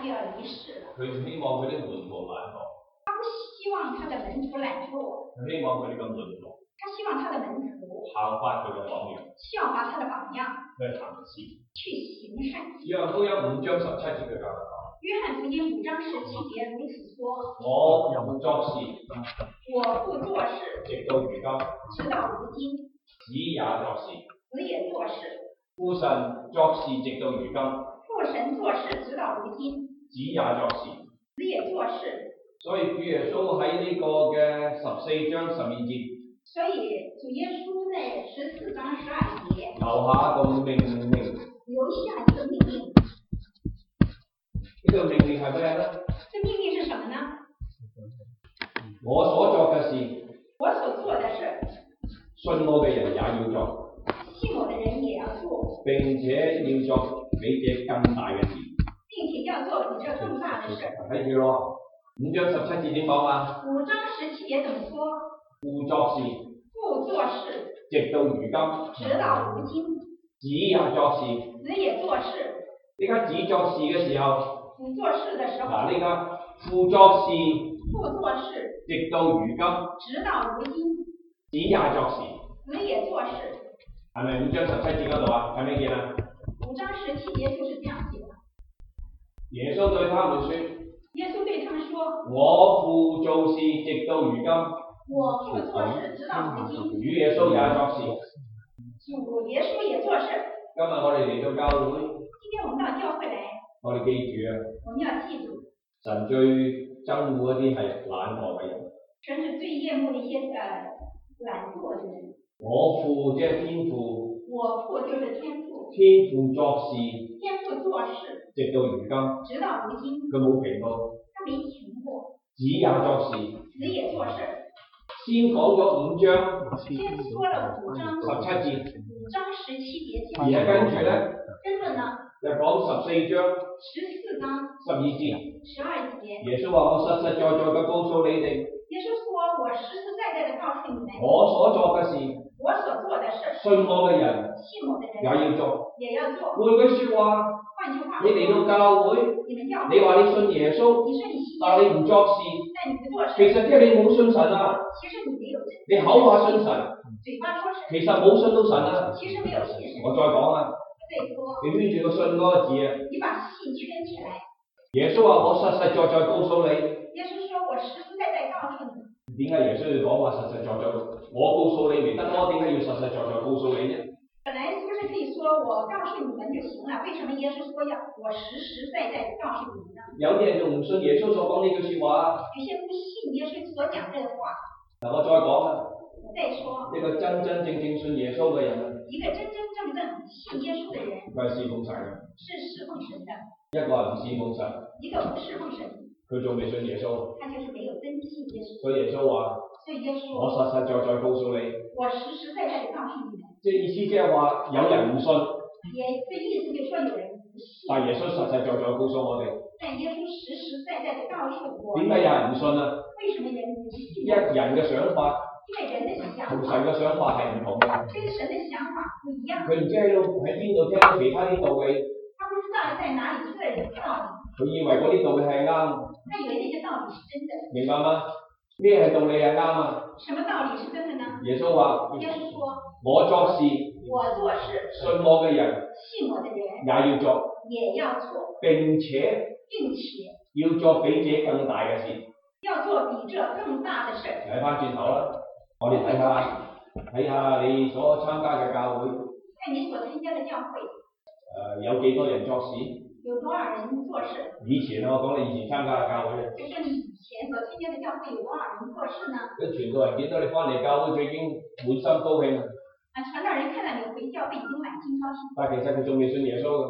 就要离世了。 佢希望佢啲門徒懶惰， 他不希望他的門徒懶惰， 佢希望佢哋嘅門徒他希望他的門徒效法佢嘅榜樣， 效法他的榜樣， 去行善。 去行善。 約翰福音5章17節嘅教導， 約翰福音5章17節如此說： 我父作事， 我父做事， 直到如今， 直到如今， 子也作事。 子也做事。 父神作事直到如今， 父神做事直到如今， 子也作事。 子也做事。 所以主耶穌喺呢個嘅14章12節， 所以主耶穌在14章12節留下一個命令。 留下一個命令。 呢個命令係咩咧？ 這命令是什麼呢？ 我所做嘅事， 我所做的事， 信我嘅人也要做， 信我的人也要做， 並且要做比這更大嘅事。 並且要做比這更大的事。 睇住咯，5章17節點講啊 5章17節怎麼說？ 父作事， 父做事， 直到如今， 直到如今， 子也作事。 子也做事。 呢家子作事嘅時候， 子做事的時候， 嗱呢家父作事， 父做事， 直到如今， 直到如今， 子也作事。 子也做事。 係咪5章17節嗰度啊？睇唔睇見啊 5章17節就是這樣寫的。 耶穌對他們說： 耶穌對他們說： 我父做事直到如今， 我父做事直到如今， 主耶穌也作事。 主耶穌也做事。 今日我哋嚟到教會， 今天我們到教會來， 我哋記住啊， 我們要記住， 神最憎惡一啲係懶惰嘅人。 神是最厭惡的一些懶惰的人。 我父即係天父， 我父就是天父， 天父作事， 天父做事， 直到如今， 直到如今， 佢冇停過。 他沒停過。 子也作事， 子也做事。 先講咗5章， 先說了5章 17節， 5章17節， 而家跟住咧， 跟住呢， 就講14章 14章 12節。 12節， 耶穌話：我實實在在嘅告訴你哋， 耶穌說：我實實在在的告訴你們， 我所做嘅事， 我所做的事， 信我嘅人信我的人也要做。 也要做。 換句説話， 換句話你嚟到教會， 你們教會， 你話你信耶穌， 你說你信耶但你唔作事， 但你不做事， 其實即係你冇信神啊！ 其實你沒有真， 你口話信神， 嘴巴說神， 其實冇信到神啊！ 其實沒有信神。 我再講啊， 再說， 你圈住個信嗰個字啊！ 你把信圈起來。 耶穌話：我實實在在告訴你。 耶穌說：我實實在在告訴你。 點解耶穌要講話實實在在？我告訴你咪得咯？點解要實實在在告訴你啫？ 本來是不是可以說我告訴你們就行了？為什麼耶穌說要我實實在在地告訴你們呢？ 有啲人就唔信耶穌所講呢句説話。 有些不信耶穌所講這個話。 嗱，我再講啊。 我再說。 一個真真正正信耶穌嘅人啊。 一個真真正正信耶穌嘅人。 佢係侍奉神嘅。 是侍奉神的。 一個係唔侍奉神。 一個不侍奉神。 佢仲未信耶穌。 他就是沒有真信耶穌。 所以耶穌話。 所以耶穌。 我實實在在告訴你。 我實實在在地告訴你們。 即係意思即係話有人唔信。 也這意思就是說有人不信。 但耶穌實實在在告訴我哋。 但耶穌實實在在地告訴我。 點解有人唔信啊？ 為什麼人不信？ 一人嘅想法。 因為人的想法。 同神嘅想法係唔同嘅。 跟神的想法不一樣。 佢唔知喺邊度聽到其他啲道理。 他不知道在哪裡聽人道理。 佢以為嗰啲道理係啱。 他以為那些道理是真的。 明白嗎？咩係道理係啱啊？ 什麼道理是真的呢？ 耶穌話： 耶穌說： 我作事， 我做事， 信我嘅人， 信我的人也要做， 也要做， 並且要做比這更大嘅事。 要做比這更大的事。 睇翻轉頭啦，我哋睇下你所參加嘅教會。 看你所參加的教會。 有幾多人作事？ 有多少人做事？ 以前我講你以前參加嘅教會。 就說你以前所參加的教會有多少人做事呢？ 啲傳道人見到你翻嚟教會，佢已經滿心高興啦。 傳道人看到你回教會已經滿心高興。 但其實佢仲未信耶穌㗎。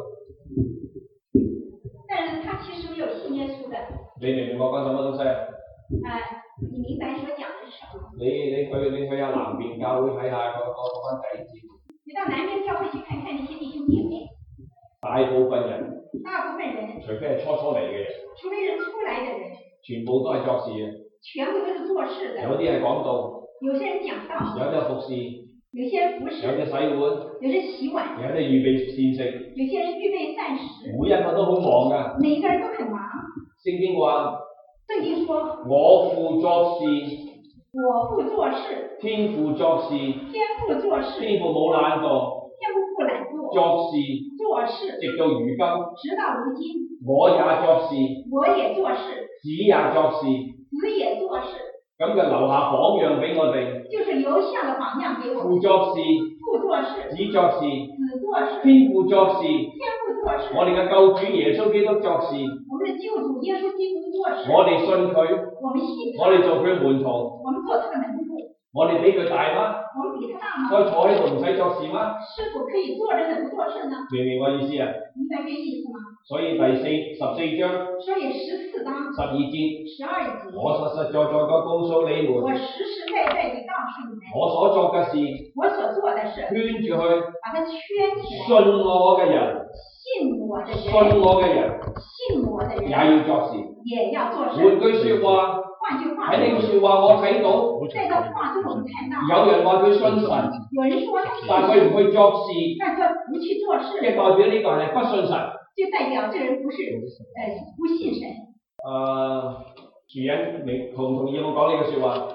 但是他其實沒有信耶穌的。 你明唔明我講什麼東西啊？ 你明白所講的是什麼？ 你去下南邊教會睇下嗰班弟兄。 你到南邊教會去看看那些弟兄姐妹。 大部分人，除非係初嚟嘅人， 除非是初來的人， 全部都係作事嘅， 全部都是做事的。 有啲係講道， 有些人講道， 有啲係服侍， 有些人服侍， 有啲洗碗， 有些洗碗， 有啲預備膳食， 有些人預備膳饭食。 每一個都好忙㗎。 每一個人都很忙。 聖經話： 聖經說： 我父作事， 我父做事， 天父作事， 天父做事， 天父冇懶惰， 天父不懶惰， 作事， 做事， 直到如今， 直到如今， 我也作事， 我也做事， 子也作事， 子也做事。 咁就留下榜樣俾我哋。 就是留下了榜樣給我們。 父作事， 父做事， 子作事， 子做事， 天父作事， 天父做事。 我哋嘅救主耶穌基督作事， 我們的救主耶穌基督做事。 我哋信佢， 我們信他， 我哋做佢門徒， 我們做他的門徒。 我哋比佢大嗎？ 我們比他大嗎？ 可以坐喺度唔使作事嗎？ 是否可以坐着的不做事呢？ 明唔明我意思啊？ 明白這意思嗎？ 所以14章所以14章 12節， 節， 我實實在在嘅告訴你們， 我實實在在地告訴你們， 我所做嘅事， 我所做的事， 圈住佢， 把它圈起來。 信我嘅人， 信我的人， 信我嘅人， 信我的人也要作事。 也要做事。 換句説話， 換句話喺呢句説話我睇到， 在這話中我們看到， 有人話佢信神， 有人說他信但佢唔神， 去作事， 但他不去做事， 即係代表呢個人係不信神。 就代表這人不是不信神。 主人，你同唔同意我講呢句説話？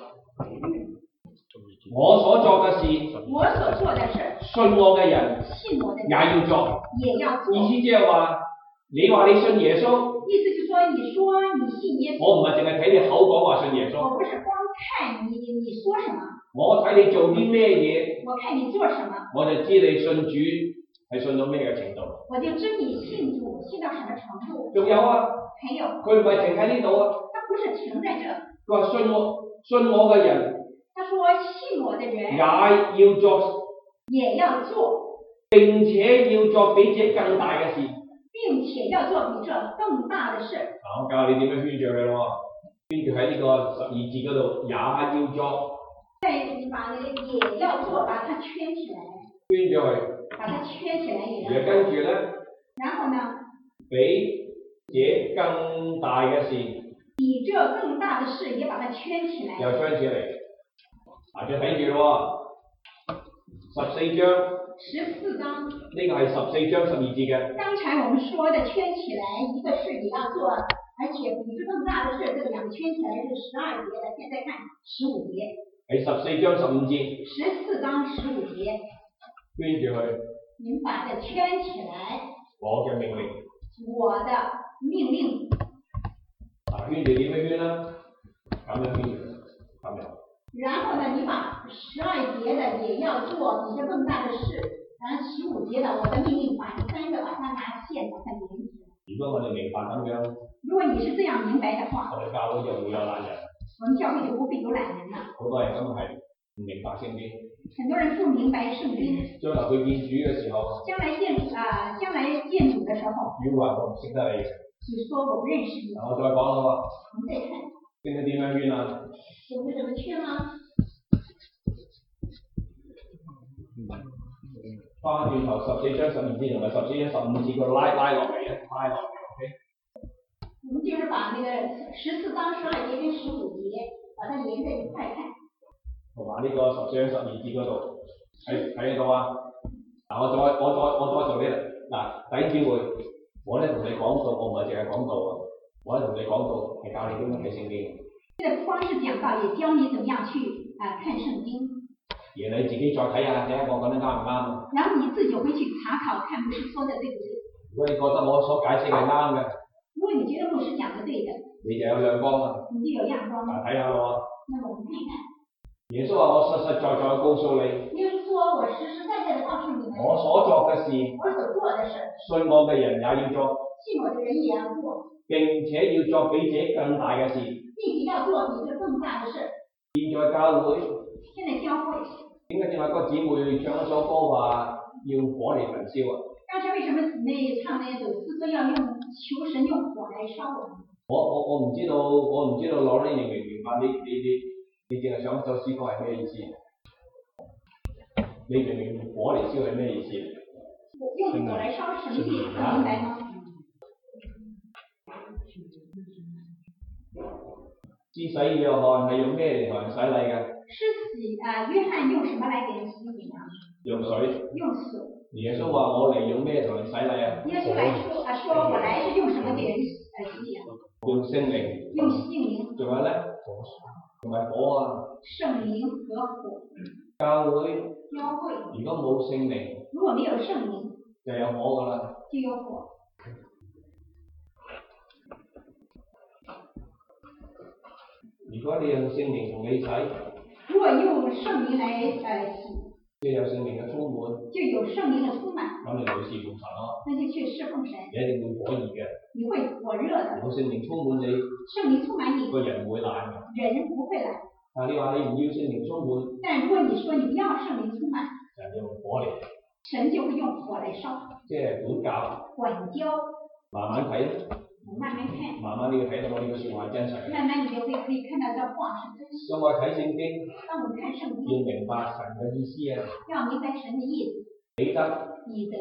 我所做嘅事， 我所做的事， 信我嘅人， 信我的人也要做。 也要做。 意思即係話，你話你信耶穌， 意思就是說，你說你信耶穌， 我唔係淨係睇你口講話信耶穌， 我不是光看你說什麼， 我睇你做啲咩嘢， 我看你做什麼， 我就知你信主係信到咩嘅程度。 我就知你信主信到什麼程度。 仲有啊， 還有， 佢唔係停喺呢度啊， 他不是停在這， 佢話信我嘅人， 他說信我的人也要做， 也要做， 並且要做比這更大嘅事， 並且要做比這更大的事。 我教你點樣圈住佢咯，圈住喺呢個12節嗰度，也要做。 再你把那個也要做，把它圈起來， 圈咗佢， 把它圈起來也要然後跟住咧， 然後呢， 比這更大嘅事， 比這更大的事也把它圈起來。 又圈起嚟，再睇住咯，14章， 14章， 呢個係14章12節嘅。 剛才我們說的圈起來，一個事也要做，而且比這更大的事，這兩個圈起來是12節的。現在看15節， 係14章15節。 14章15節， 圈住佢， 您把它圈起來。 我嘅命令。 我的命令。 圈住點樣圈啦？咁樣圈住，咁樣。 然後呢，你把12節的也要做比這更大的事，然後15節的我的命令把3個把它拿線把它連起來。 如果我哋明白咁樣， 如果你是這樣明白的話， 我哋教會就會有懶人。 我們教會就不會有懶人了。 好多人根本係唔明白聖經。 很多人不明白聖經。 將來佢見主嘅時候， 將來見主的時候， 主話我唔識得你。 只說我不認識你。 我再講啦喎。 我們再看。 識唔識點樣圈啊？ 懂得怎麼圈嗎？ 翻轉頭14章12節同埋14章15節個拉落嚟啊，拉落嚟 ，OK。 我們就是把那個14章12節跟15節，把它連在一塊看。 同埋呢個14章12節嗰度，睇到啊？嗱，我再做呢，嗱，弟兄姊妹，我咧同你講道，我唔係淨係講道啊，我咧同你講道係教你點樣睇聖經。 這個光是講道，也教你怎麼樣去看聖經。 而你自己再睇下，睇下我講得啱唔啱。 然後你自己回去查考，看牧師說的對不對。 如果你覺得我所解釋係啱嘅， 如果你覺得牧師講的對的， 你就有亮光啦。 你就有亮光。 睇下咯。 那麼我們看一看。 耶穌話：我實實在在告訴你。 耶穌說：我實實在在地告訴你們。 我所作嘅事。 我所做的事。 信我嘅人也要做。 信我的人也要做。 並且要做比這更大嘅事。 並且要做比這更大的事。 現在教會。 現在教會。 點解正話個姊妹唱一首歌話要火嚟焚燒啊？ 剛才為什麼姊妹唱那首詩歌要用求神用火來燒我們？ 我唔知道，攞你明唔明白？你淨係想首詩歌係咩意思？你明唔明火嚟燒係咩意思？ 用火來燒什麼意思？明白嗎？ 施洗約翰係用咩嚟同人洗禮嘅？ 約翰用什麼來給人洗禮呢？ 用水。 用水。 耶穌話：我嚟用咩同人洗禮啊？ 耶穌來說我來是用什麼給人洗禮啊？ 用聖靈。 用聖靈。 仲有咧？同埋火啊！ 聖靈和火。 教會。如果冇聖靈。 如果沒有聖靈。 就有火噶啦。 就有火。 如果你用聖靈同你洗。 如果用聖靈來洗。 就有聖靈嘅充滿。 就有聖靈嘅充滿。 咁你就去侍奉神咯。 那就去侍奉神。 你一定會火熱嘅。 你會火熱的。 如果聖靈充滿你。 聖靈充滿你。 個人唔會懶嘅。 人不會懶。 但係你話你唔要聖靈充滿。 但如果你說你不要聖靈充滿。 就用火嚟。 神就會用火來燒。 即係管教。 管教。 慢慢睇。 慢慢看。 慢慢你會睇到我呢個説話真實。 慢慢你就會可以看到這話是真實。 當我睇聖經。 當我們看聖經。 要明白神嘅意思啊。 要明白神嘅意思。 彼得。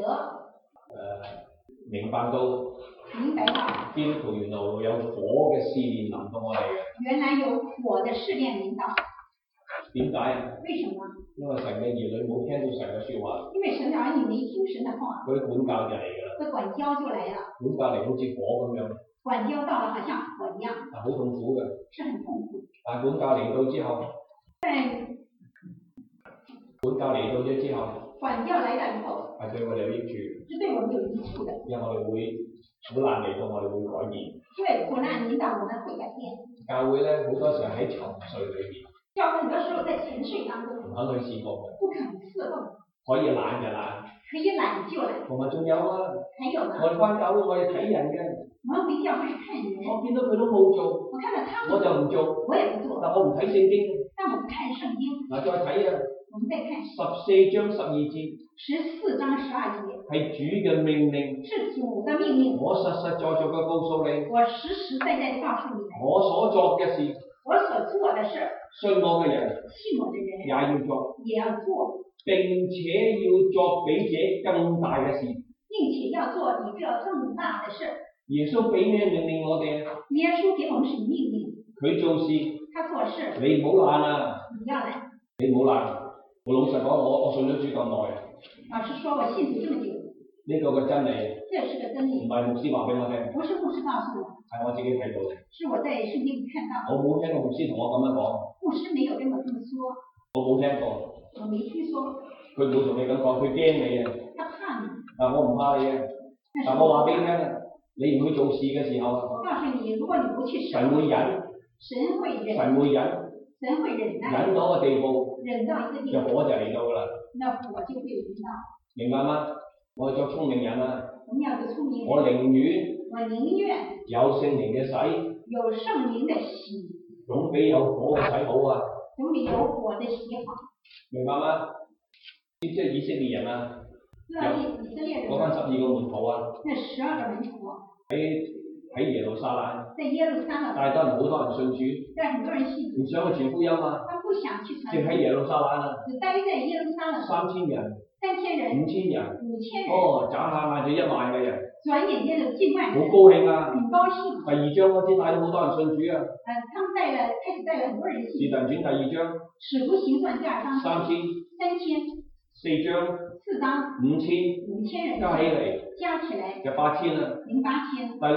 明白到。基督徒原來會有火嘅試煉臨到我哋嘅。 原來有火嘅試煉臨到。 點解啊？ 為什麼？ 因為神嘅兒女冇聽到神嘅説話。 因為神嘅兒女沒聽神嘅話。 嗰啲管教就嚟㗎啦。 個管教就來了。管教嚟好似火咁樣。 管教到了好像火一樣。 好痛苦嘅。 是很痛苦。 但管教嚟到之後。管教嚟到咗之後。管教嚟到以後。係對我哋有益處。 是對我們有益處的。 因為我哋會苦難嚟到，我哋會改變。 因為苦難引導我們會改變。 教會咧好多時候喺沉睡裏邊。 教會很多時候在沉睡當中。 唔肯去侍奉。 不肯侍奉。 可以懶就懶。 可以懶就懶。 同埋仲有啊。 還有呢。 我哋返教會，我哋睇人嘅。 我們回教會看人。 我見到佢都冇做。 我看到他們。 我就唔做。 我也不做。 但我唔睇聖經。 但我們看聖經。 嗱，再睇啊。 我們再看。 14章12節。 14章12節。 係主嘅命令。 是主的命令。 我實實在在嘅告訴你。 我實實在在地告訴你。 我所作嘅事。 我所做的事。 信我嘅人。 信我的人。 也要做。 也要做。 並且要作比這更大嘅事。 並且要做比這更大的事。 耶穌俾咩命令我哋？ 耶穌給我們什麼命令？ 佢做事。 他做事。 你唔好懶啊！ 你要懶。 你唔好懶。我老實講，我信咗主咁耐。 老實說，我信主這麼久。 呢個嘅真理。 這是個真理。 唔係牧師話俾我聽。 不是牧師告訴我。 係我自己睇到嘅。 是我在聖經裡看到。 我冇聽過牧師同我咁樣講。 牧師沒有跟我這麼說。 我冇聽過。 我沒聽說。 佢冇同你咁講，佢驚你啊！ 他怕你。 我唔怕你啊！但我話俾你聽啊，你唔去做事嘅時候啊。 我告訴你，如果你不去事。 神會忍。 神會忍。 神會忍。 神會忍耐。 忍到個地步。 忍到一個地步。 就火就嚟到㗎啦。 那火就會臨到。 明白嗎？我係做聰明人啊！ 我們要做聰明人。 我寧願。 我寧願。 有聖靈嘅洗。 有聖靈嘅洗。 總比有火嘅洗好啊！ 總比有火嘅洗好。 明白嗎？即係以色列人啊！ 以色列人。 嗰班12個門徒啊！ 那12個門徒。 喺耶路撒冷。 在耶路撒冷。 但係好多人信主。 但很多人信主。 唔想去傳福音啊！ 他不想去傳。 淨喺耶路撒冷啊！ 只待在耶路撒冷。 3000人。 3000人。 5000人。 5000人。 哦，眨下眼就1萬嘅人。 轉眼間就近萬人。 好高興啊！ 很高興。 第2章開始帶咗好多人信主啊！ 他們開始帶了很多人信主。 使徒行傳第2章。 使徒行傳第2章。3000。4章。4章。5000人。加起來。 就8000啦。 8000。 第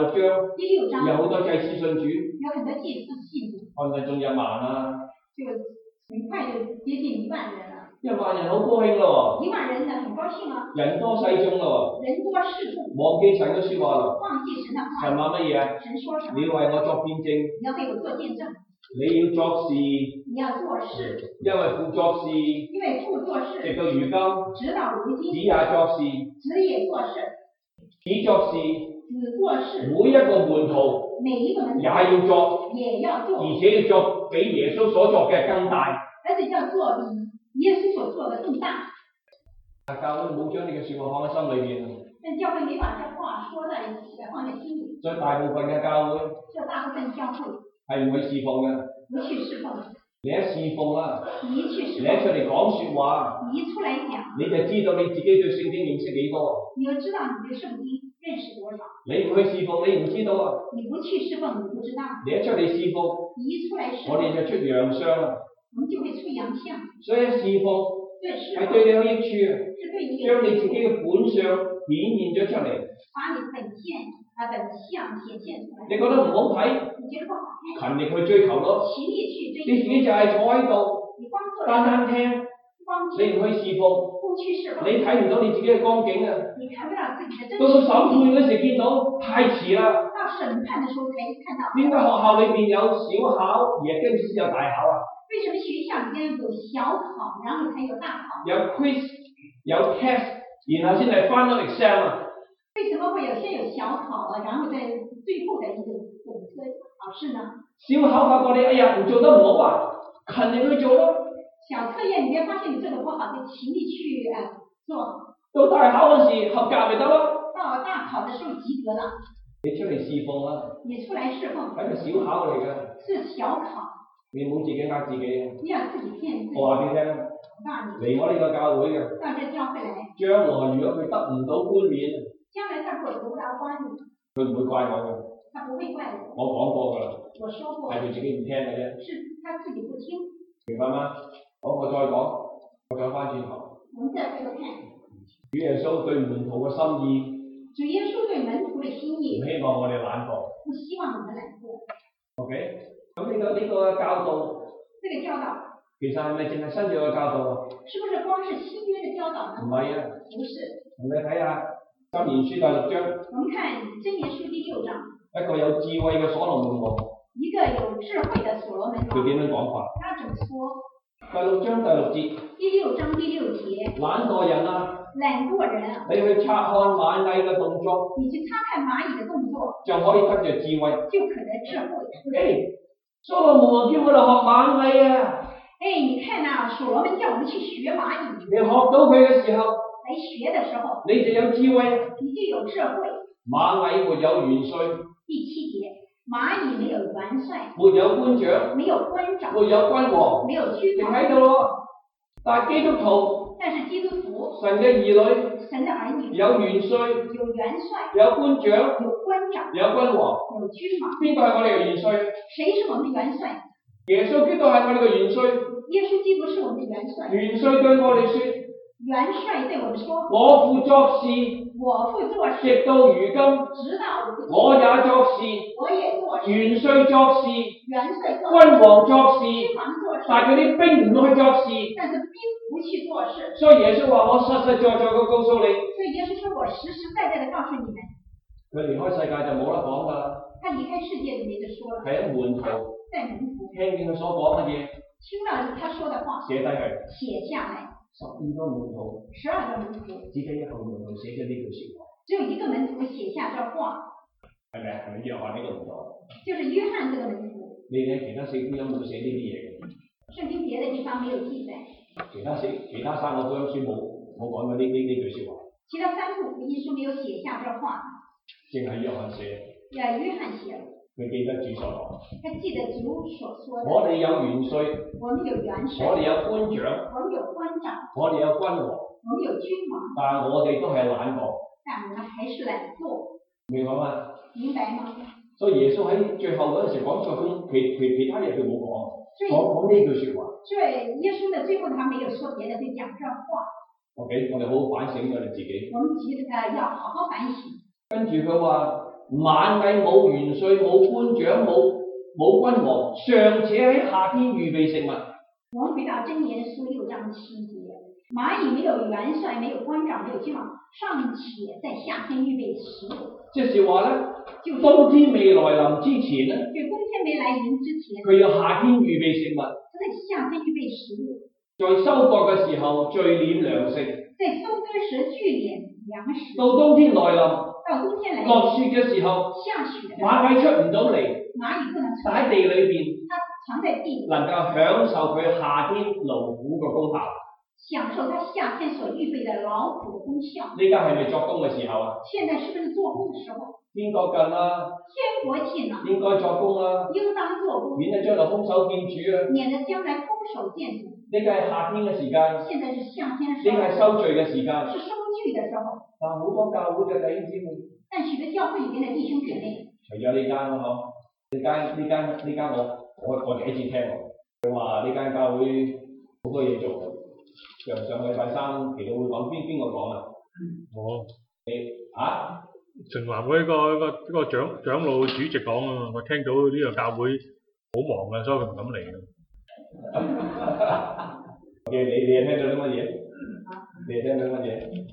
6章。有好多祭司信主。 有很多祭司信主。 係咪仲1萬啊？ 就很快就接近1萬人了。 1萬人好高興咯 ！1萬人呢，很高興啊！ 人多勢眾咯！ 人多勢眾。 忘記神嘅説話咯！ 忘記神的話。 神話乜嘢啊？ 神說什麼？ 你為我作見證。 你要為我做見證。 你要作事。 你要做事。 因為父作事。 因為父做事。 直到如今。 直到如今。 子也作事。 子也做事。 子作事。 子做事。 每一個門徒。 每一個門徒。 也要做。 也要做。 而且要做比耶穌所作嘅更大。 而且要做比耶穌所做的更大。 教會冇將呢句説話放喺心裏邊。 但教會沒把這話說在一起，放在心裡。 所以大部分嘅教會。 這大部分教會。 係唔去侍奉嘅。 不去侍奉。 你一侍奉啦。 你一去侍奉。 你一出嚟講説話。 你一出來講。 你就知道你自己對聖經認識幾多。 你就知道你對聖經認識多少。 你唔去侍奉，你唔知道啊。 你不去侍奉，你不知道。 你一出嚟侍奉。 你一出來侍奉。 我哋就出洋相啦。 我們就會出洋相。 所以侍奉。 對釋係對你有益處嘅， 是對你有將你自己嘅本相顯現咗出嚟。 把你本相顯現出來。 你覺得唔好睇， 你覺得不好看， 勤力去追求咯。 勤力去追求。 你自己就係坐喺度， 你光坐單單聽， 光你唔去侍奉， 不去侍奉， 你睇唔到你自己嘅光景啊！ 你看不到自己的真到實審判嗰時見到太遲啦。 到審判的時候才看到。 點解學校裏邊有小考，而跟住先有大考啊？ 為什麼學校裡面有小考，然後才有大考？ 有 quiz， 有 test， 然後先係 final exam 啊？ 為什麼會有先有小考啊，然後在最後的一個考試呢？ 小考發覺你哎呀唔做得唔好啊，勤力去做咯。 小測驗你別發現你做得不好，就勤力去做。 到大考嗰時合格咪得咯。 到大考的時候及格了。 你出嚟侍奉啦。 你出來侍奉。 係個小考嚟嘅。 是小考。 你唔好自己呃自己啊！ 你要自己騙自己。 我話俾你聽，嚟我呢個教會嘅， 到這教會嚟， 將來如果佢得唔到冠冕， 將來他如果得不到冠冕， 佢唔會怪我嘅。 他不會怪我。 我講過㗎啦。 我說過。 係佢自己唔聽嘅啫。 是他自己不聽。 明白嗎？好，我再講，我講翻轉頭。 我們再回頭看。 主耶穌對門徒嘅心意。 主耶穌對門徒嘅心意。 唔希望我哋懶惰。 不希望我們懶惰。 OK，咁呢個教導。 這個教導。 其實係咪淨係新約嘅教導啊？ 是不是光是新約嘅教導呢？ 唔係啊。 不是。 同你睇下箴言書第6章。 我們看箴言書第6章。 一個有智慧嘅所羅門王。 一個有智慧嘅所羅門王。 佢點樣講法？ 他怎麼說？ 第6章第6節。 第6章第6節。 懶惰人啊！ 懶惰人啊！ 你去察看螞蟻嘅動作。 你去察看螞蟻嘅動作。 就可以得着智慧。 就可得智慧。 所羅門王叫我哋學螞蟻啊！ 你看啊，所羅門叫我們去學螞蟻。 你學到佢嘅時候， 來學的時候， 你就有智慧。 你就有智慧。 螞蟻沒有元帥。 第7節，螞蟻沒有元帥。 沒有官長。 沒有官長。 沒有君王。 沒有君王。 你睇到咯？但係基督徒。 但是基督徒。 神嘅兒女。 神的兒女。 有元帥。 有元帥。 有官長。 有官長。 有君王。 有君王。 邊個係我哋嘅元帥？ 誰是我們的元帥？ 耶穌基督係我哋嘅元帥。 耶穌基督是我們的元帥。 元帥對我哋說。 元帥對我們說。 我父作事。 我父做事。 直到如今。 直到如今。 我也作事。 我也做事。 元帥作事。 元帥做事。 君王作事。 君王做事。 但係嗰啲兵唔去作事。 但是兵不去做事。 所以耶穌話：我實實在在嘅告訴你。 所以耶穌說：我實實在在的告訴你們。 佢離開世界就冇得講㗎啦。 他離開世界就沒得說了。 係一門徒。 在門徒。 聽見佢所講嘅嘢。 聽到他說的話。 寫低佢。 寫下來。 12個門徒。 12個門徒。 只得一個門徒寫咗呢句説話。 只有一個門徒寫下這話。 係咪啊？係咪約翰呢個門徒？ 就是約翰這個門徒。 你哋其他4福音冇寫呢啲嘢嘅。 聖經別的地方沒有記載。 其他3個福音書冇講過呢句説話。 其他3部福音書沒有寫下這話。 淨係約翰寫。 約翰寫。 佢記得主所講。 他記得主所說的。 我哋有元帥。 我們有元帥。 我哋有官長。 我們有官長。 我哋有君王。 我們有君王。 但係我哋都係懶惰。 但我們還是懶惰。 明白嗎？ 明白嗎？ 所以耶穌喺最後嗰陣時講咗咁其他嘢佢冇講呢句説話。 所以耶穌的最後他沒有說別的，就講這話。 OK， 我哋好好反省我哋自己。 我們要好好反省。跟住佢話螞蟻冇元帥冇官長冇君王，尚且喺夏天預備食物。 我們回到箴言書6章7節，螞蟻沒有元帥，沒有官長，沒有君王，尚且在夏天預備食物。 即係話咧，冬天未來臨之前咧， 對，冬天沒來臨之前， 佢要夏天預備食物。 他在夏天預備食物。 在收割嘅時候聚斂糧食。 在收割時聚斂糧食。 到冬天來臨。 到冬天來臨。 落雪嘅時候。 下雪嘅時候。 螞蟻出唔到嚟。 螞蟻不能出。 喺地裏邊。 它藏在地。 能夠享受佢夏天勞苦嘅功效。 享受它夏天所預備的勞苦的功效。 呢家係咪作工嘅時候啊？ 現在是不是做工的時候？ 天國近啦。 天國近啦。 應該作工啦。 應當做工。 免得將來空手見主啊。 免得將來空手見主。 呢個係夏天嘅時間。 現在是夏天嘅時候。 呢個係收聚嘅時間。 是收聚嘅時候。 但好多教會嘅弟兄姊妹。 但許多教會裏邊嘅弟兄姊妹。 除咗呢間咯，呢間我第一次聽喎。佢話呢間教會好多嘢做。 上個禮拜三祈禱會講邊個講啊？ 我啊？ 循環會個長老主席講啊嘛，我聽到呢個教會好忙啊，所以佢唔敢嚟啊。 你聽到啲乜嘢？你聽到乜嘢？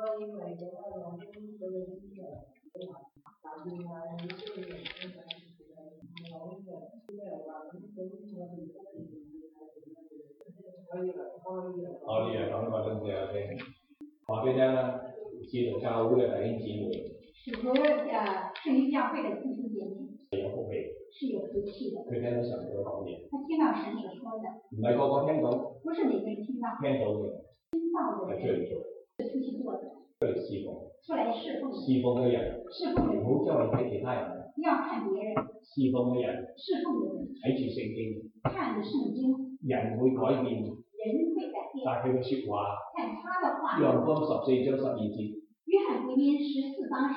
我呢樣講個真正聽，話俾你聽啦，使徒教會嘅弟兄姊妹， 使徒聖經教會的弟兄姐妹係有福氣， 是有福氣的。 佢聽到神所講嘢， 他聽到神所說的， 唔係個個聽到， 不是每個人聽到嘅係出嚟做， 出去做的， 出嚟侍奉， 出來侍奉， 侍奉嘅人， 侍奉的人唔好周圍睇其他人， 要看別人， 侍奉嘅人侍奉的人睇住聖經， 看着聖經， 人會改變， 人會改變， 但係佢嘅説話， 看他的話。 約翰福音14章12節。 約翰福音14章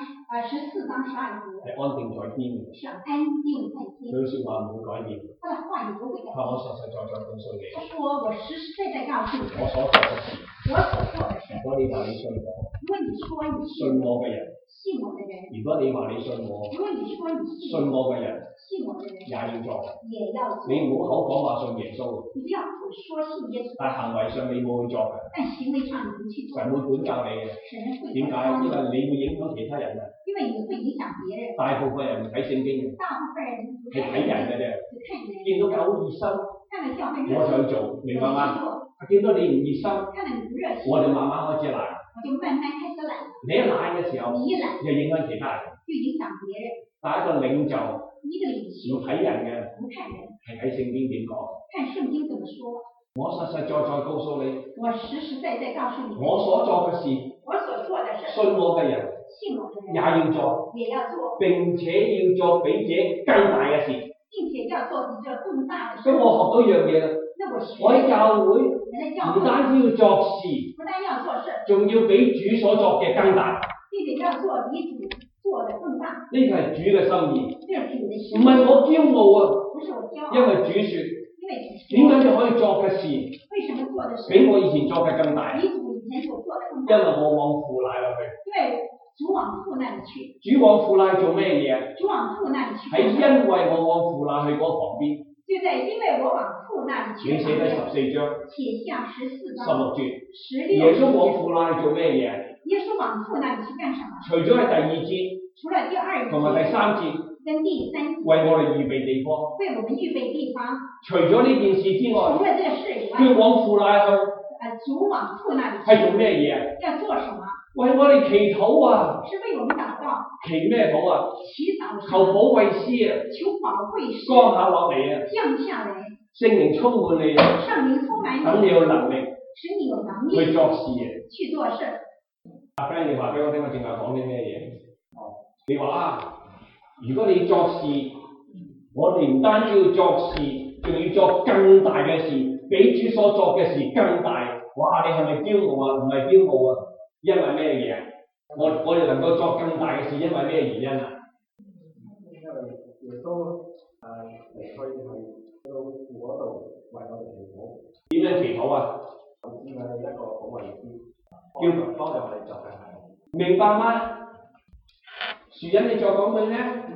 12節係安定在天嘅， 是安定在天。 佢嘅説話唔會改變。 他的話也不會改變。 我實實在在告訴你， 他說我實實在在告訴你， 我所做嘅事， 我所做的事。 如果你話你信我， 如果你說你信我嘅人， 信我的人， 如果你話你信我， 如果你說你信我嘅人， 信我的人也要做。 也要做。 你唔好口講話信耶穌， 你不要口說信耶穌， 但行為上你冇去做嘅， 但行為上你不去做。 神會管教你嘅。 神會點解？因為你會影響其他人啊。 因為你會影響別人。 大部分人唔睇聖經嘅， 大部分人係睇人嘅啫。 只看人。 見到教會熱心， 看到教會熱心， 我就去做，明白嗎？見到你唔熱心， 看到你不熱心， 我就慢慢開始懶。 我就慢慢開始懶。 你一懶嘅時候， 你一懶， 就影響其他人。 就影響別人。 但係一個領袖， 一個領袖要睇人嘅， 不看人， 係睇聖經點講。 看聖經怎麼說。 我實實在在告訴你， 我實實在在告訴你， 我所做嘅事， 我所做的事， 信我嘅人， 信我的人也要做， 也要做， 並且要做比這更大嘅事。 並且要做比這更大的事。 所以我學到一樣嘢啦，我喺教會唔單止要作事， 不但要做事， 仲要比主所作嘅更大。 並且要做比主做的更大。 呢個係主嘅心意， 這是主的心意。 唔係我驕傲啊， 不是我驕傲， 因為主說， 因為主說， 點解你可以做嘅事， 為什麼做的事比我以前做嘅更大？ 比主以前所做的更因大？ 為我往父那落去。 因為主往父那裡去。 主往父那做咩嘢？ 主往父那裡去。 係因為我往父那去嗰旁邊。 就在因為我往父那裡去。 你寫低14章。 寫下14章。 16節。 16節。 耶穌往父那去做咩嘢？ 耶穌往父那裡去幹什麼？ 除咗係第2節。 除了第2節。 同埋第3節。 跟第3節。 為我哋預備地方。 為我們預備地方。 除咗呢件事之外。 除了這個事以外。 佢往父那去。 主往父那裡去。 係做咩嘢？ 要做什麼？ 為我哋祈禱啊！ 是為我們禱告。 祈咩禱啊？ 祈禱。 求保惠師啊！ 求保惠師。 降下落嚟啊！ 降下來。 聖靈充滿你啊！ 聖靈充滿你。 等你有能力。 使你有能力。 去做事啊！ 去做事。 阿 friend，你話俾我聽，我正話講啲咩嘢？你話啊，如果你作事，我哋唔單止要作事，仲要做更大嘅事，比主所作嘅事更大。哇！你係咪驕傲啊？唔係驕傲啊！因為咩嘢啊？我哋能夠作更大嘅事，因為咩原因啊？ 因為耶穌離開去到父嗰度為我哋祈禱。 點樣祈禱啊？ 首先係一個保惠師，幫助我哋作嘅係。 明白嗎？樹人，你再講句咧。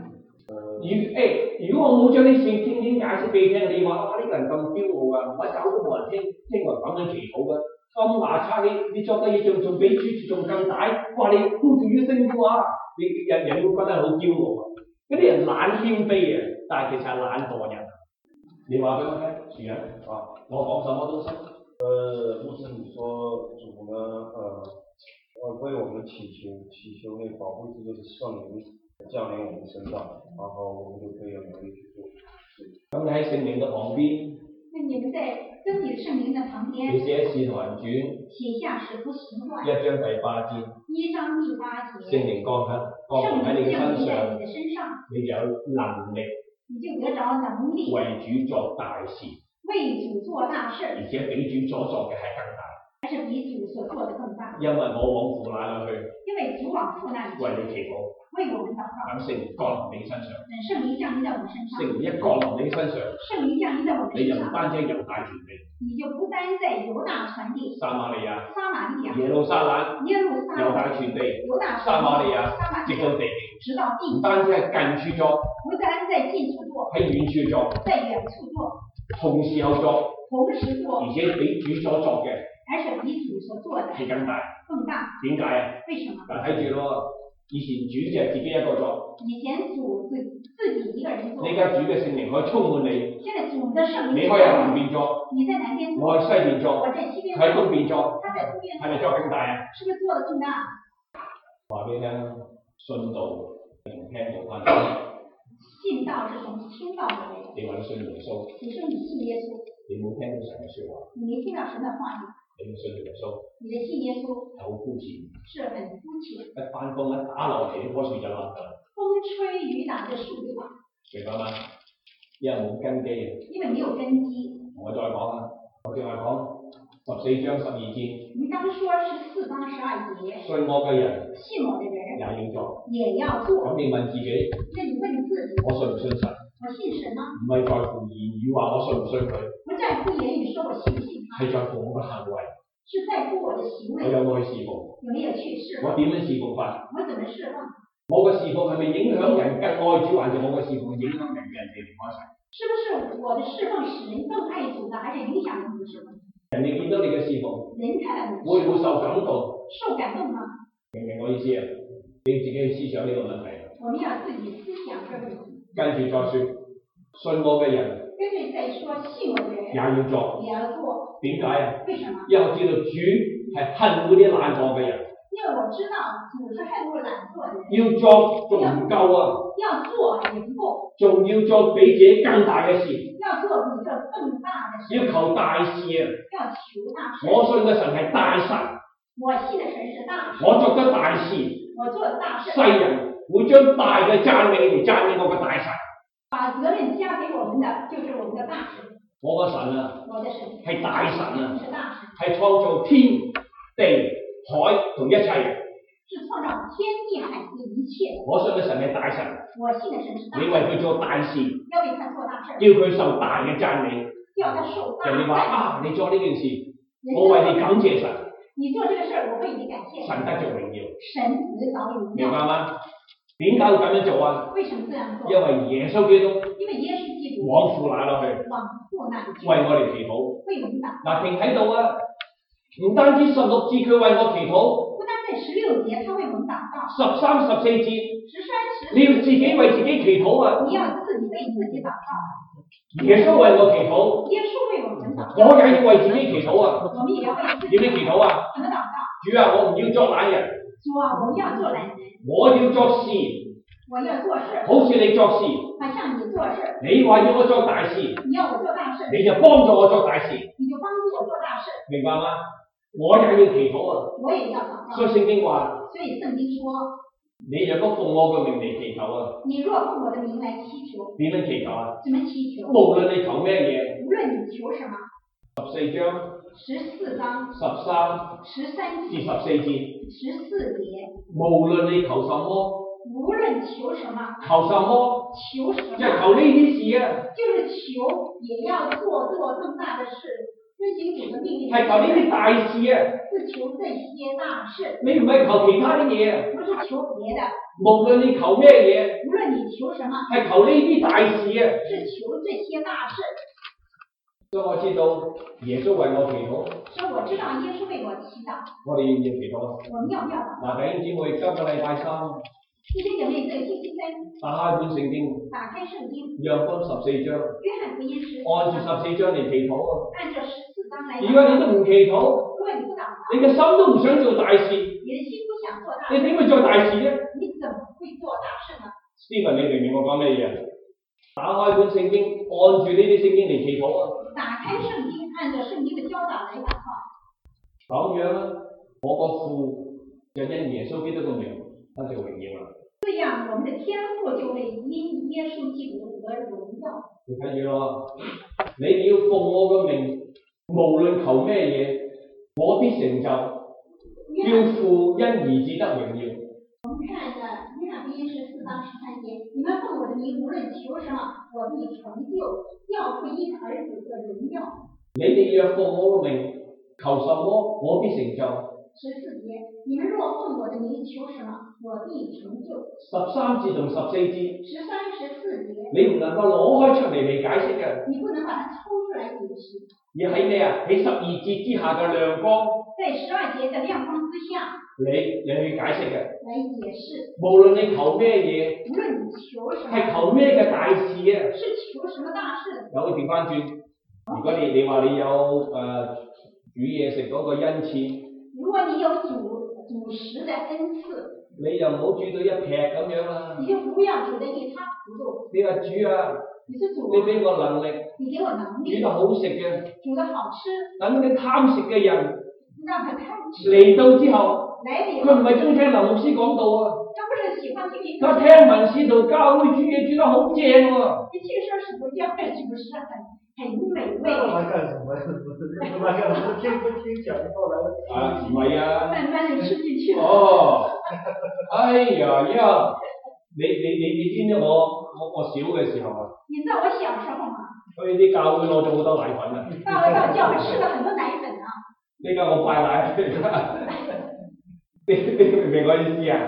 如果我冇將啲事天天解釋俾你聽，你話哇呢個人咁驕傲啊，我一走都冇人聽我咁樣祈禱嘅。咁牙刷你作嘅嘢仲比主仲更大，哇！你高住於升哇！你人會覺得好驕傲啊！嗰啲人懶謙卑啊，但係其實係懶惰人。你話俾我聽，樹人啊，我講什麼都行。 牧師你說主呢，為我們祈求那保護之就是聖靈降臨我們身上，然後我們就可以有能力去做。 咁你喺聖靈嘅旁邊。 那你們在跟你聖靈的旁邊。 你寫《使徒行傳》。 寫下《使徒行傳》。 1章第8節。 1章第8節。 聖靈降臨喺你嘅身上，你就有能力。 你就得着能力。 為主做大事。 為主做大事。 而且比主所做嘅係更大。 还是比主所做的更大？ 因為我往父那裏去， 因为主往父那里為你祈禱， 为我们祷告， 等聖靈降臨你身上。 等圣灵降临在我们身上， 聖靈一降臨你身上， 圣靈降臨在我們你就唔身上， 單止猶大全地、 你就不單在猶大傳地、 撒瑪利亞、 撒瑪利亞、 耶路撒冷、 耶路撒猶冷、 大全地、 猶大撒瑪利亞， 撒瑪利亞， 直到地極， 直到地極， 唔單止係近處作， 不單在近處做， 喺遠處作， 在遠處做， 同時候作， 同時做， 而且比主所作嘅而且比主所做的係更大。 更大。 點解啊？ 為什麼？ 嗱，睇住咯，以前主就係自己一個作， 以前主自己一個人做， 你而家主嘅聖靈可以充滿你， 現在主的聖靈， 你可以喺南邊作， 你在南邊做， 我喺西邊作， 我在西邊佢喺東做， 邊作， 他在東邊係咪作更大啊？ 是不是做得更大？ 話俾你聽，信道從聽道翻嚟， 信道是從聽道而來的。 你話你信耶穌， 你說你信耶穌， 你冇聽到神嘅説話， 你沒聽到神的話語， 你唔信耶穌， 你的信耶穌係好膚淺。 是很膚淺。 一翻工一打落嚟，棵樹就爛㗎啦， 風吹雨打的樹就倒， 明白嗎？因為冇根基啊！ 因為沒有根基。 我再講啊，我正話講14章12節， 你剛說14章12節， 信我嘅人信我的人也要做。 也要做。 咁你問自己， 那你問你自己， 我信唔信神？ 我信神嗎？ 唔係在乎言語話我信唔信佢， 不在乎言語說我信不信他， 係在乎我嘅行為。 是在乎我的行為。 我有冇去侍奉？ 有沒有去侍奉？ 我點樣侍奉法？ 我怎麼侍奉？ 我嘅侍奉係咪影響人更愛主，還是我嘅侍奉影響人嘅人哋離開神？ 是不是我的侍奉使人更愛主的，還是影響人的侍奉？ 人哋見到你嘅侍奉， 人看到你的會唔會侍奉受感動？ 受感動嗎？ 明唔明我意思啊？你自己去思想呢個問題。 我們要自己思想這個問題。 跟住再說，信我嘅人跟住再說，信我的人也要做。 也要做。 點解啊？ 為什麼？ 因為我知道主係恨嗰啲懶惰嘅人， 因為我知道主是恨惡懶惰的人， 要做仲唔夠啊， 要做也不夠， 仲要做比自己更大嘅事， 要做比這更大的事， 要求大事啊！ 要求大事。 我信嘅神係大神， 我信的神是大神， 我做得大事， 我做的大事， 世人會將大嘅讚美嚟讚美我嘅大神。 把責任加給我們的就是我們的大神。 我個神啊， 我的神係大神啊， 是大神， 係創造天地海同一切嘅。 是創造天地海的一切。 我信嘅神係大神， 我信的神是大神。 你為佢做大事， 要為他做大事， 叫佢受大嘅讚美。 叫他受大人哋話讚美。 啊，你做呢件事， 人家我為你感謝神， 你做這個事，我為你感謝神得着榮耀， 神得着榮明白耀。 嗎？點解會咁樣做啊？ 為什麼這樣做？ 因為耶穌基督因為耶穌基督往父那裏去， 往父那裡去， 為我哋祈禱。 為我們禱告。 嗱，停喺度啊！唔單止16節佢為我祈禱， 不單在16節，他為我們禱告。 13、14節 13、14， 你要自己為自己祈禱啊！ 你要自己為自己禱告。 耶穌為我祈禱， 耶穌為我們禱告。 我也要為自己祈禱啊！ 我們也要為自己點樣祈禱啊？ 怎麼禱告？ 主啊，我唔要作懶人， 主啊，我們要做懶人， 我要作事， 我要做事， 好似你作事。 好像你做事， 你話要我做大事， 你要我做大事， 你就幫助我做大事， 你就幫助我做大事， 明白嗎？我也要祈禱啊！ 我也要禱告。 所以聖經話， 所以聖經說， 你若果奉我嘅名嚟祈禱啊， 你若奉我的名來祈求， 點樣祈禱啊？ 怎麼祈求？ 無論你求咩嘢， 無論你求什麼。 14章 14章 13 13 至節 14節， 14節， 無論你求什麼， 無論求什麼， 求什麼， 求什麼， 即係求呢啲事啊， 就是求也要做更大的事，遵行主的命令， 係求呢啲大事啊， 是求這些大事， 你唔係求其他啲嘢啊， 不是求別的。 無論你求咩嘢， 無論你求什麼， 係求呢啲大事啊。 是求這些大事。 所以我知道耶穌為我祈禱， 所以我知道耶穌為我祈禱， 我哋要唔要祈禱啊？ 我們要不要禱告？ 嗱，弟兄姊妹，今個禮拜三弟兄姐妹，這個星期三打開本聖經， 打開聖經， 約翰14章， 約翰福音14 按住14章嚟祈禱啊！ 按照14章來禱告。 如果你都唔祈禱， 如果你不禱告， 你嘅心都唔想做大事， 你的心不想做大事， 你點會做大事啫？ 你怎麼會做大事呢？ Steven，你明唔明我講咩嘢啊？打開本聖經，按住呢啲聖經嚟祈禱啊！ 打開聖經，按照聖經的教導來禱告。 咁樣啊，我個父就因耶穌基督嘅名得著榮耀啦。 這樣，我們的天父就會因耶穌基督得榮耀。 你睇住咯，你要奉我嘅名，無論求咩嘢， 我必成就，叫父因兒子得榮耀。 我们看的约翰福音14章13节，你们奉我的名无论求什么，我必成就，要父因儿子的荣耀。 你哋若奉我嘅名求什麼，我必成就。 14节，你们若奉我的名求什么，我必成就。 13節同14節， 13、14节， 你唔能夠攞開出嚟嚟解釋嘅， 你不能把它抽出来解释。 而喺咩啊？喺12節之下嘅亮光， 在12节的亮光之下你去解釋嘅。 来解释， 無論你求咩嘢， 无论你求什么， 係求咩嘅大事啊！ 是求什么大事。 有調翻轉，如果你話你有煮嘢食嗰個恩賜， 如果你有主食的恩赐， 你就唔好煮到一劈咁樣啦。 你就不要煮得一塌糊塗。 你話主啊， 你是主， 你俾我能力， 你给我能力， 煮得好食嘅， 煮得好吃， 等啲貪食嘅人让他贪吃。 嚟到之後， 来了以後， 佢唔係中意聽林牧師講道啊， 他不是喜歡聽你佢聽文使徒教會煮嘢煮得好正喎。 你聽說是不教會是不是很美味？ 那来干什么？那来干什么？听不听讲道来？ 啊，唔係啊。 慢慢的吃進去。 哦，哎呀，你知唔知我小嘅時候啊？ 你知道我小時候嘛？ 去啲教會攞咗好多奶粉啊！ 到教會吃了很多奶粉啊！ 呢家我拜奶，你明唔明我意思啊？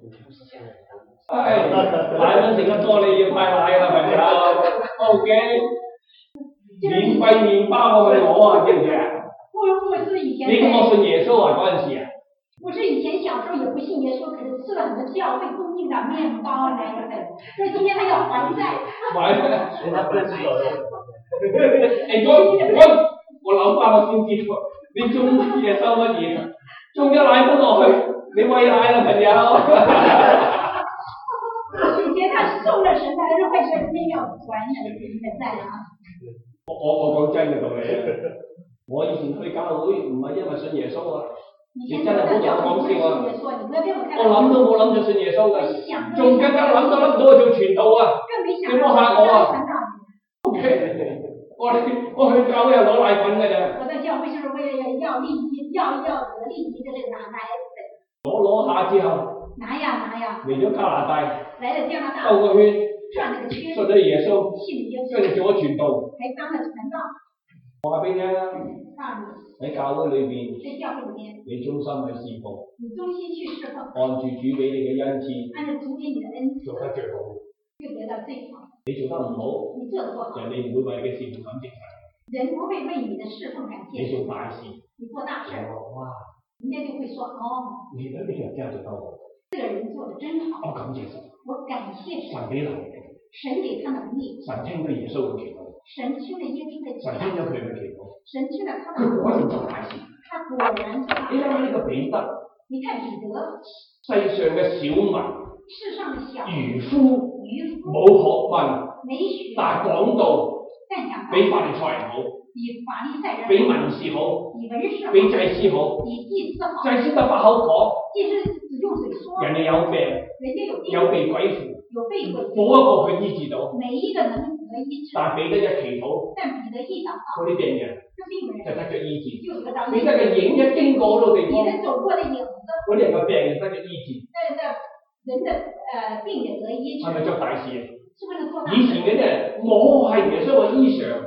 唉，奶粉食得多你要拜奶啦，朋友。OK， 免費麵包我去攞啊，知唔知啊？ 不是以前。 你咁我信耶穌啊嗰陣時啊？ 不是以前小時候也不信耶穌，可是吃了很多教會供應的麵包奶粉，所以今天他要還債。我諗翻我先知道，你中耶穌乜嘢？種咗奶粉落去，你餵奶啦朋友。以前他送了神，但是為什麼要還債啊？我講真嘅道理啊！我以前去教會唔係因為信耶穌啊。你真係唔好同我講笑啊！我諗都冇諗住信耶穌㗎，仲更加諗都諗唔到去做傳道啊！你唔好嚇我啊 ！OK， 我去教會係攞奶粉㗎咋。我在教會就是為了要利益，要得利益，就是拿奶粉。攞下之後，拿呀，嚟咗加拿大，來了加拿大，兜個圈，轉了個圈，信咗耶穌，跟住做咗傳道，還當了傳道。我話俾你聽啦。喺教會裏邊，你忠心去侍奉，按住主俾你嘅恩賜，做得最好，你做得唔好，人哋唔會為你嘅侍奉感激神。你做大事，哇！人家就會說哦，你呢個人這樣做得好，這個人做得真好，我感謝神，神俾能力，神給他能力，神聽到耶穌嘅祈禱，神聽咗耶穌嘅祈禱，神聽咗佢嘅祈禱。神聽了他的，佢果然做大事。他果然做大事。你睇下呢個彼得，你看彼得，世上嘅小民，世上嘅小漁夫，冇學問，但係講道，比法利賽人好，比文士好，比祭司好，祭司得把口講，人哋有病，有被鬼附，冇一個佢醫治到，但係彼得一祈禱，嗰啲病人就得咗醫治。彼得嘅影一經過嗰度地方，嗰啲人嘅病人得咗醫治。係咪做大事啊？以前嘅人摸係耶穌嘅衣裳，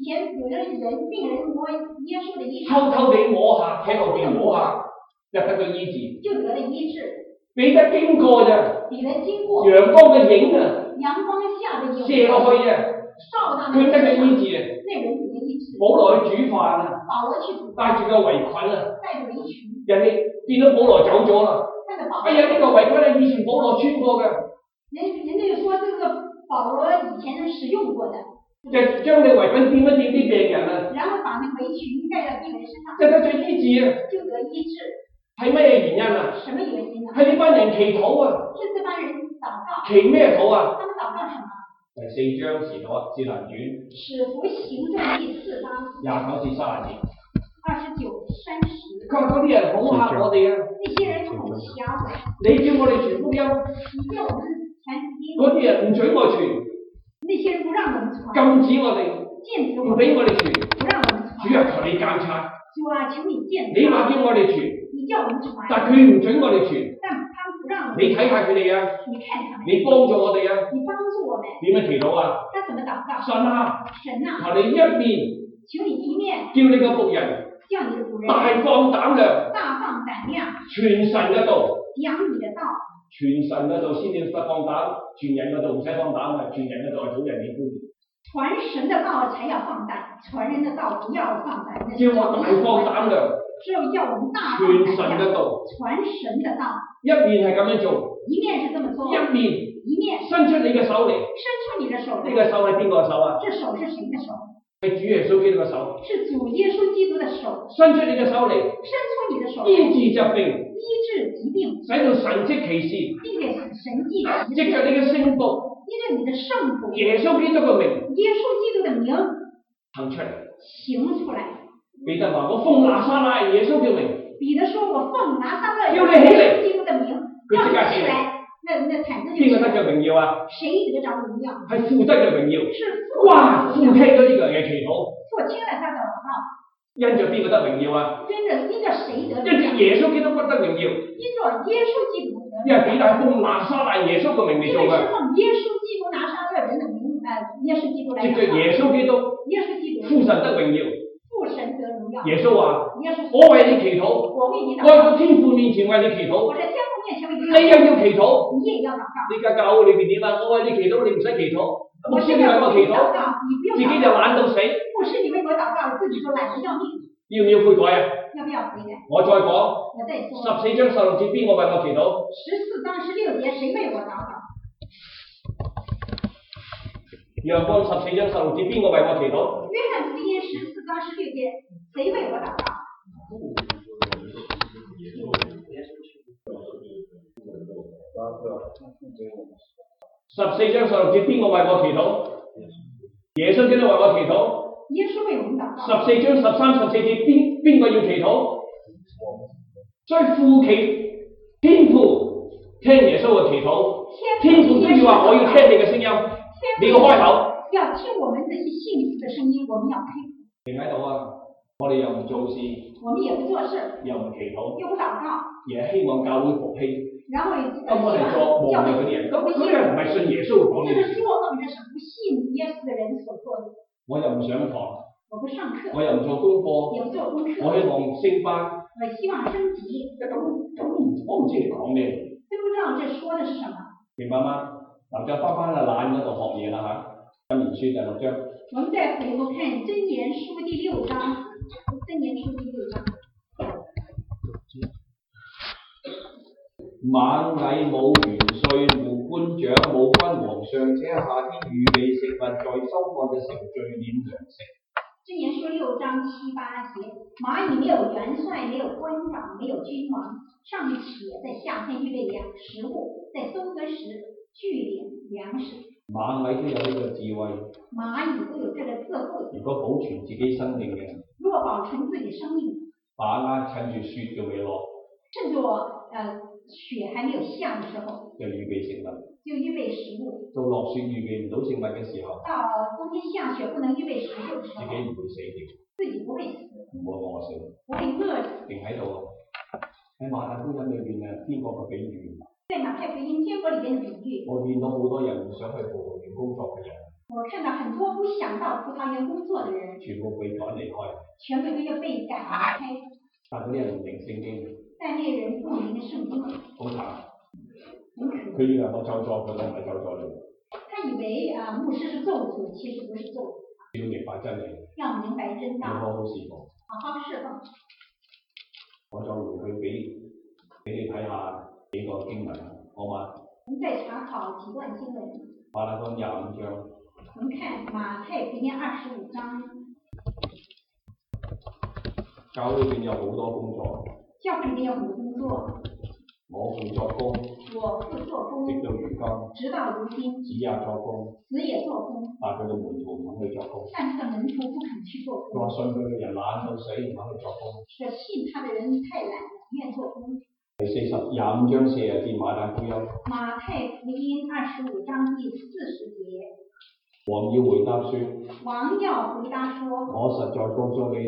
偷偷地摸下，喺後邊摸下，就得咗醫治。彼得經過咋，陽光嘅影啊，射落去啊，佢得咗醫治啊。保羅去煮飯啊，帶住個圍裙啊，人哋見到保羅走咗啦，哎呀呢個圍裙係以前保羅穿過嘅，人家就說這個保羅以前使用過的，就將你圍裙掂一掂啲病人啊，然後把那圍裙蓋到病人身上，就得咗醫治啊，就得醫治，係咩原因啊？什麼原因啊？係呢班人祈禱啊，是這班人禱告，祈咩禱啊？他們禱告什麼？第4章使徒使徒傳，使徒行傳第4章29至30節，29、30。佢話嗰啲人恐嚇我哋啊！那些人恐嚇我。你叫我哋傳福音，你叫我們傳福音。嗰啲人唔准我傳，那些人不讓我們傳，禁止我哋，唔俾我哋傳，不讓我們傳。主啊，求你監察， 主啊，求你見你話叫我哋傳， 你叫我們傳， 但佢唔準我哋傳。 但他們不讓我們。 你睇下佢哋啊， 你看他們， 你幫助我哋啊， 你幫助我們。 點樣祈禱啊？ 他怎麼禱告？ 神啊， 神啊， 求你一面求你一面叫你個僕人叫你的僕人大放膽量， 大放膽量傳神嘅道， 講你的道。 傳神嘅道先至放膽，傳人嘅道唔使放膽啊，傳人嘅道係討人喜歡。 傳神的道才要放膽，傳人的道不要放膽。 叫我大放膽量， 只有叫我們大放傳膽量， 神嘅道， 傳神的道。 一面係咁樣做， 一面是這麼做， 一面一面伸出你嘅手嚟。 伸出你的手來。 呢個手係邊個手啊？ 這手是誰的手？ 係主耶穌基督嘅手。 是主耶穌基督的手。 伸出你嘅手嚟， 伸出你的手來， 醫治疾病， 醫治疾病， 使到神蹟奇事， 並且神蹟奇事， 藉着你嘅聖道， 藉着你的聖道， 耶穌基督嘅名耶穌基督的名行出嚟。 行出來。 彼得話：我奉拿撒勒耶穌嘅名， 彼得說：我奉拿撒勒叫你起嚟耶穌基督的名， 佢即刻讓你起嚟。 起來。那毯子就邊個得着榮耀啊？ 誰得着榮耀？ 係父得着榮耀。 是父哇！父聽咗呢個人嘅祈禱， 父聽了他的禱告， 因着邊個得榮耀啊？ 因着誰得榮因着耀？ 耶穌基督不得榮耀， 因着耶穌基督得榮耀。 因為彼得係奉拿撒勒耶穌嘅名嚟做嘅， 因為是奉耶穌基督拿撒勒人的名，耶穌基督來藉着講。 耶穌基督， 耶穌基督父神得榮耀。 父神得榮耀。 耶穌話： 耶穌說我為你祈禱， 我為你禱我喺告， 個天父面前為你祈禱， 我在天父面前為你你又禱要祈禱。 告，你也要禱告。 呢家教會裏邊點啊？我為你祈禱，你唔使祈禱，牧師你為我祈禱， 禱告，你不用自己就懶到死。 牧師你為我禱告，自己就懶得要命。 要唔要悔改啊？ 要不要悔改？ 我再講我再說。 14章16節，邊個為我祈禱？ 14章16節，誰為我禱告？ 約翰14章16節，邊個為我祈禱？ 約翰福音14章16節，誰為我禱告 ？14章16節，邊個為我祈禱？耶穌基督為我祈禱。 耶穌為我們禱告。 14章13、14節，邊個要祈禱？在父天父聽耶穌嘅祈禱，天父都要話我要聽你嘅聲音，你要開口。 要聽我們這些信子的聲音，我們要開口。 停喺度啊！我哋又唔做事， 我們也不做事， 又唔祈禱， 又不禱告， 而係希望教會復興。 然後咁我哋作夢嘅嗰啲人，咁嗰啲人唔係信耶穌講呢啲。 就是說我們這是不信耶穌的人所做的。 我又唔上堂， 我不上課， 我又唔做功課， 也不做功課， 我希望升班。 我希望升級。 我唔知你講咩， 都不知道這說的是什麼。 明白嗎？嗱，就翻返個懶嗰度學嘢啦嚇。箴言書第6章。 我們再回頭看箴言書第6章，箴言書第6章。 螞蟻冇元帥，無官長，冇君王，尚且夏天預備食物，在收割嘅時候聚斂糧食。 箴言書6章7、8節，螞蟻沒有元帥，沒有官長，沒有君王，尚且在夏天預備食物，在收割時聚斂糧食。 螞蟻都有呢個智慧， 螞蟻都有這個智慧。 如果保存自己生命嘅， 如果保存自己生命， 把握趁住雪仲未落， 趁着雪還沒有下的時候， 就預備食物。 就預備食物。 到落雪預備唔到食物嘅時候， 到冬天下雪不能預備食物的時候， 自己唔會死掉， 自己不會死， 唔會餓死， 不會餓死。 定喺度。喺馬太福音裏邊啊，天國嘅比喻。 在馬太福音天國裏邊的比喻， 我見到好多人唔想去葡萄園工作嘅人， 我看到很多不想到葡萄園工作的人， 全部被趕離開。 全部都要被趕離開。 但嗰啲人唔明聖經， 但那人不明聖經， 好慘。 很可佢以為我咒詛佢，我唔係咒詛你。 他以為牧師是咒詛，其實不是咒詛。 要明白真理， 要明白真道， 要好好侍奉。 好好侍奉。 我再回去俾你睇下幾個經文，好嘛？ 我們再查考幾段經文。 馬太福音25章。 我們看馬太福音25章。 教會裏邊有好多工作。 教會裏面有很多工作。 我父作工。 我父作工。 直到如今。 直到如今。 子也作工。 子也作工。 但佢嘅門徒唔肯去作工。 但他的門徒不肯去做工。 佢話信佢嘅人懶到死，唔肯去作工。 說信他的人太懶了，不願做工。 第25章40節馬太福音。 馬太福音25章第40節。 王要回答說。 王要回答說。 我實在告訴你哋。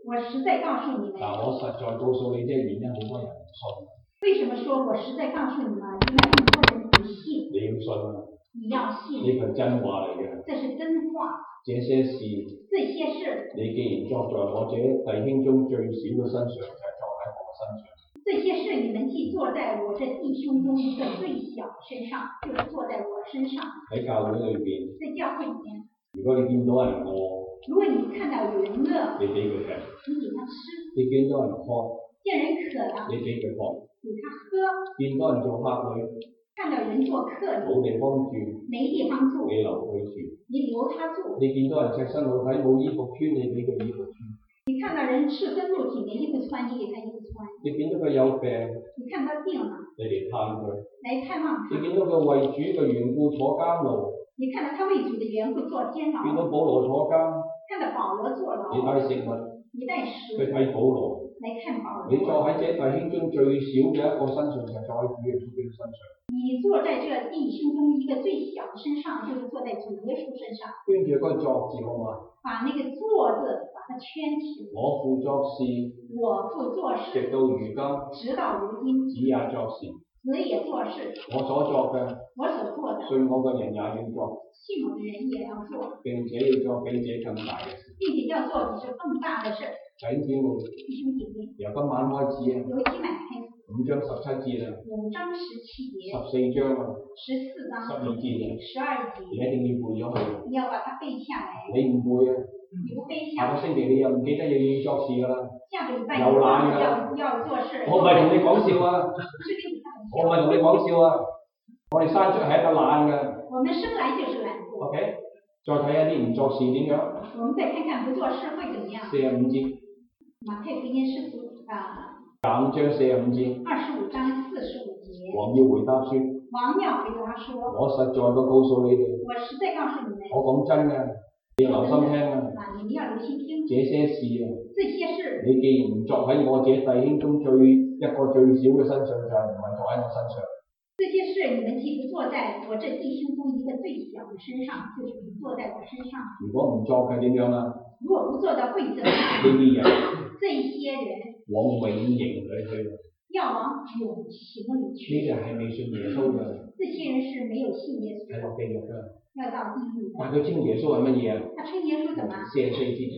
我實在告訴你們。 嗱，我實在告訴你，即係原因好多人唔信。 為什麼說我實在告訴你們？因為很多人不信。 你要信啊！ 你要信。 呢個係真話嚟嘅。 這是真話。 這些事。 這些事。 你既然作在我這弟兄中最小嘅身上，就係作喺我身上。 這些事你們既做在我這弟兄中一個最小身上，就是做在我身上。 喺教會裏邊。 在教會裡面。 如果你見到人餓， 如果你看到有人餓， 你俾佢食。 你給他吃。 你見到人渴， 見人渴了， 你俾佢喝。 給他喝。 見到人做客旅， 看到人做客旅， 冇地方住， 沒地方住， 你留佢住。 你留他住。 你見到人赤身露體冇衣服穿，你俾佢衣服穿。 你看到人赤身露體沒衣服穿，你給他衣服穿。 你見到佢有病， 你看他病了， 你嚟探佢。 來探望他。 你見到佢為主嘅緣故坐監牢， 你看到他為主的緣故坐監牢。 見到保羅坐監， 看到保羅坐牢。 你帶食物， 你帶食。 去睇保羅。 來看保羅。 你坐喺這弟兄中最小嘅一個身上，就坐喺主耶穌基督身上。 你坐在這弟兄中一個最小的身上，就是坐在主耶穌身上。 跟住個作字好嘛？ 把那個作字把它圈起。 我父作事。 我父作事。 直到如今。 直到如今。 子也作事。 子也做事。 我所作嘅。 我所做的。 信我嘅人也要做。 信我的人也要做。 並且要做比這更大嘅事。 並且要做比這更大的事。 弟兄姊妹，由今晚開始啊， 由今晚開始 5章17節啦 ，5章17節 ，14章啊 ，14章 12節 ，12節， 你一定要背咗佢。 你要把它背下來。 你唔背啊？ 你不背下。 下個星期你又唔記得要作事噶啦。 下個禮拜又懶㗎。 要做事。 我唔係同你講笑啊！我唔係同你講笑啊！我哋生出係一個懶㗎。 我們生來就是懶惰。 OK， 再睇下啲唔作事點樣。 我們再看看不做事會怎麼樣。 45節。 馬太福音25 章45節。 25章45節。 王要回答說。 王要回答說。 我實在都告訴你哋。 我實在告訴你們。 我講真嘅，你要留心聽啊。 你們要留心聽。 這些事啊。 這些事。 你既然唔作喺我這弟兄中一個最小嘅身上，就係唔係作喺我身上。 這些事你們既不做在我這弟兄中一個最小的身上，就是不做在我身上。 如果唔作嘅點樣啊？ 如果不做的會怎麼樣？ 呢啲人。 這些人。 往永刑裏去。 要往永刑裏去。 呢啲人係未信耶穌嘅。 這些人是沒有信耶穌。 係落地獄嘅。 要到地獄。 但佢稱耶穌係乜嘢啊？ 他稱耶穌怎麼 ？44節。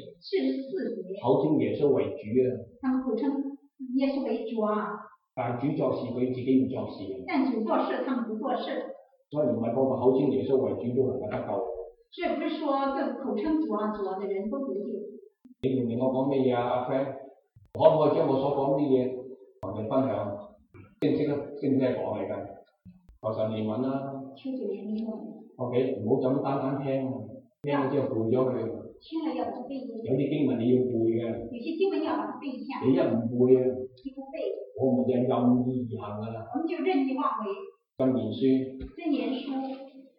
44節。 口稱耶穌為主啊。 他們口稱耶穌為主啊。 但主作事佢自己唔作事。 但主做事，他們不做事。 所以唔係個個口稱耶穌為主都能夠得救。 這不是說這個口稱主啊主的人都得救。 你明唔明我講咩嘢啊？阿 friend，可唔可以將我所講啲嘢同你分享？識唔識講嚟㗎？求神憐憫啦。 求主憐憫我。 OK， 唔好就咁單單聽，聽咗之後背咗佢。 聽了要把它背下。 有啲經文你要背嘅。 有些經文要把它背下。 你一唔背啊？ 你不背。 我們就任意而行㗎啦。 我們就任意妄為。 箴言書。 箴言書。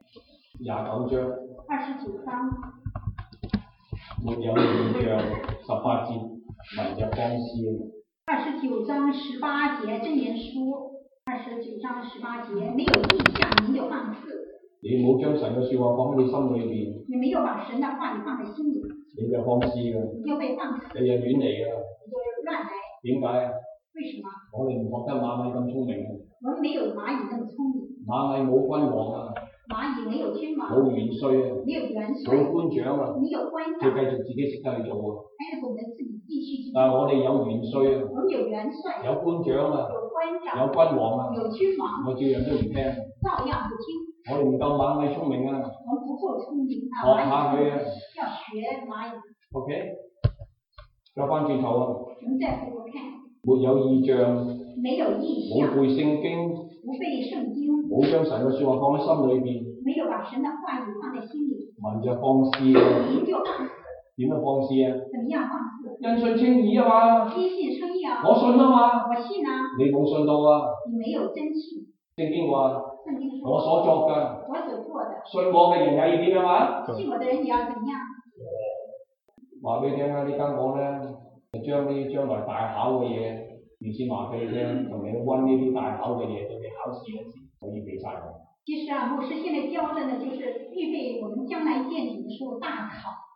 29章。 29章。 沒有異象18節，民就放肆。 29章18節，箴言書29章18節，沒有異象，您就放肆。 你冇將神嘅説話放喺你心裏邊。 你沒有把神的話語放在心裡。 你就放肆㗎。 你就被放肆。 你就亂嚟㗎。 你就亂來。 點解啊？ 為什麼？ 我哋唔覺得螞蟻咁聰明。 我們沒有螞蟻那麼聰明。 螞蟻冇君王啊。 螞蟻沒有君王。 冇元帥啊。 沒有元帥。 冇官長啊。 沒有官長。 要繼續自己識得去做啊。 還是我們自己繼續去做。 但係我哋有元帥啊。 我們有元帥。 有官長啊。 有官長。 有君王啊。 有君王。 我照樣都唔聽。 照樣不聽。 我哋唔夠螞蟻聰明啊。 我們不夠聰明啊。 學下佢啊。 要學螞蟻。 OK。再翻轉頭啊。 我們再回頭看。 沒有異象。 沒有異象。 冇背聖經。 不背聖經。 冇將神嘅説話放喺心裏邊。 沒有把神的話語放在心裡。 民就放肆啊。 民就放肆。 點樣放肆啊？ 怎麼樣放肆？ 因信稱義啊嘛。 因信稱義啊。 我信啊嘛。 我信啊。 你冇信到啊。 你沒有真信。 聖經話。 聖經說。 我所作嘅。 我所做的。 信我嘅人也要點樣啊？ 信我的人也要怎麼樣？ 話俾你聽啊！呢間房咧，就將啲將來大考嘅嘢預先話俾你聽，同你温呢啲大考嘅嘢，對你考試嗰時可以俾晒我。 其實啊，牧師現在教的呢，就是預備我們將來見主的時候大考，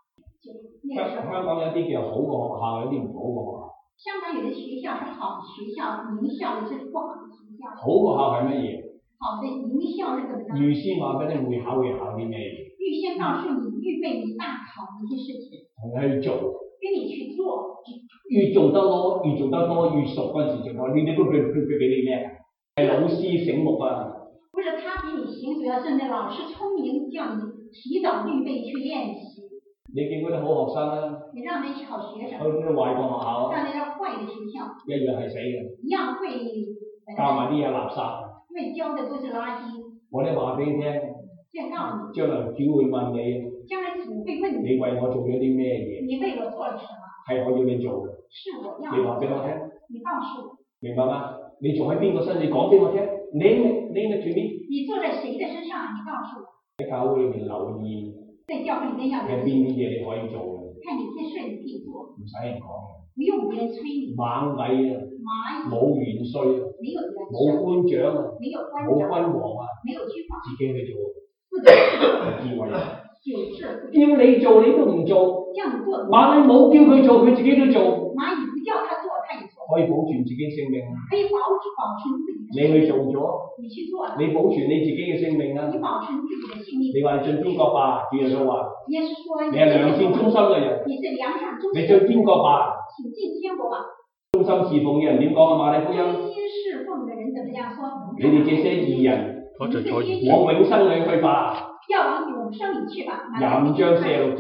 那个时候。 香港有啲叫好嘅學校，有啲唔好嘅學校。 香港有的学校是好学校，名校的是不好的学校。 好嘅學校係乜嘢？ 好的名校是怎么呢？ 預先話俾你會考啲咩嘢？ 预先告訴你預備你大考的一些事情。 同你去做。 跟你去做。 越做得多，越熟嗰陣時就話呢啲都佢俾你咩？係老師醒目啊！ 不是他比你行，主要是那老師聰明，叫你提早預備去練習。 你見嗰啲好學生啦， 你讓那些好學生， 去啲壞嘅學校， 讓那些壞的學校， 一樣係死嘅， 一樣會教埋啲嘢垃圾， 因為教的都是垃圾。 我哋話俾你聽， 現告訴你， 將來主會問你， 將來主會問你， 你為我做咗啲咩嘢？ 你為我做了什麼？ 係我要你做嘅， 是我要你話俾我聽， 你告訴我， 明白嗎？你做喺邊個身？你講俾我聽，name it to me。 你坐在誰的身上？你告訴我。 喺教會裏面留意。 在教會裏面要有邊啲嘢你可以做嘅？ 看哪些事你可以做， 唔使人講嘅。 不用別人催你。 螞蟻啊，冇元帥，冇官長啊，冇君王啊，自己去做，智慧。叫你做你都唔做，螞蟻冇叫佢做，佢自己都做。 螞蟻不叫他做，他也做。 可以保存自己性命。 可以保存自己的性命。 你去做咗， 你去做了。 你保存你自己嘅性命啊！ 你保存自己的性命。 你話你進天國吧，主耶穌話。 耶穌說你係良善忠心嘅人。 你是良善忠心。 你進天國吧。 請進天國吧。 忠心侍奉嘅人點講啊？馬太福音。 忠心侍奉嘅人怎麼樣說？ 你哋這些義人，往永生裏去吧。 要往永生裏去吧。 25章46節。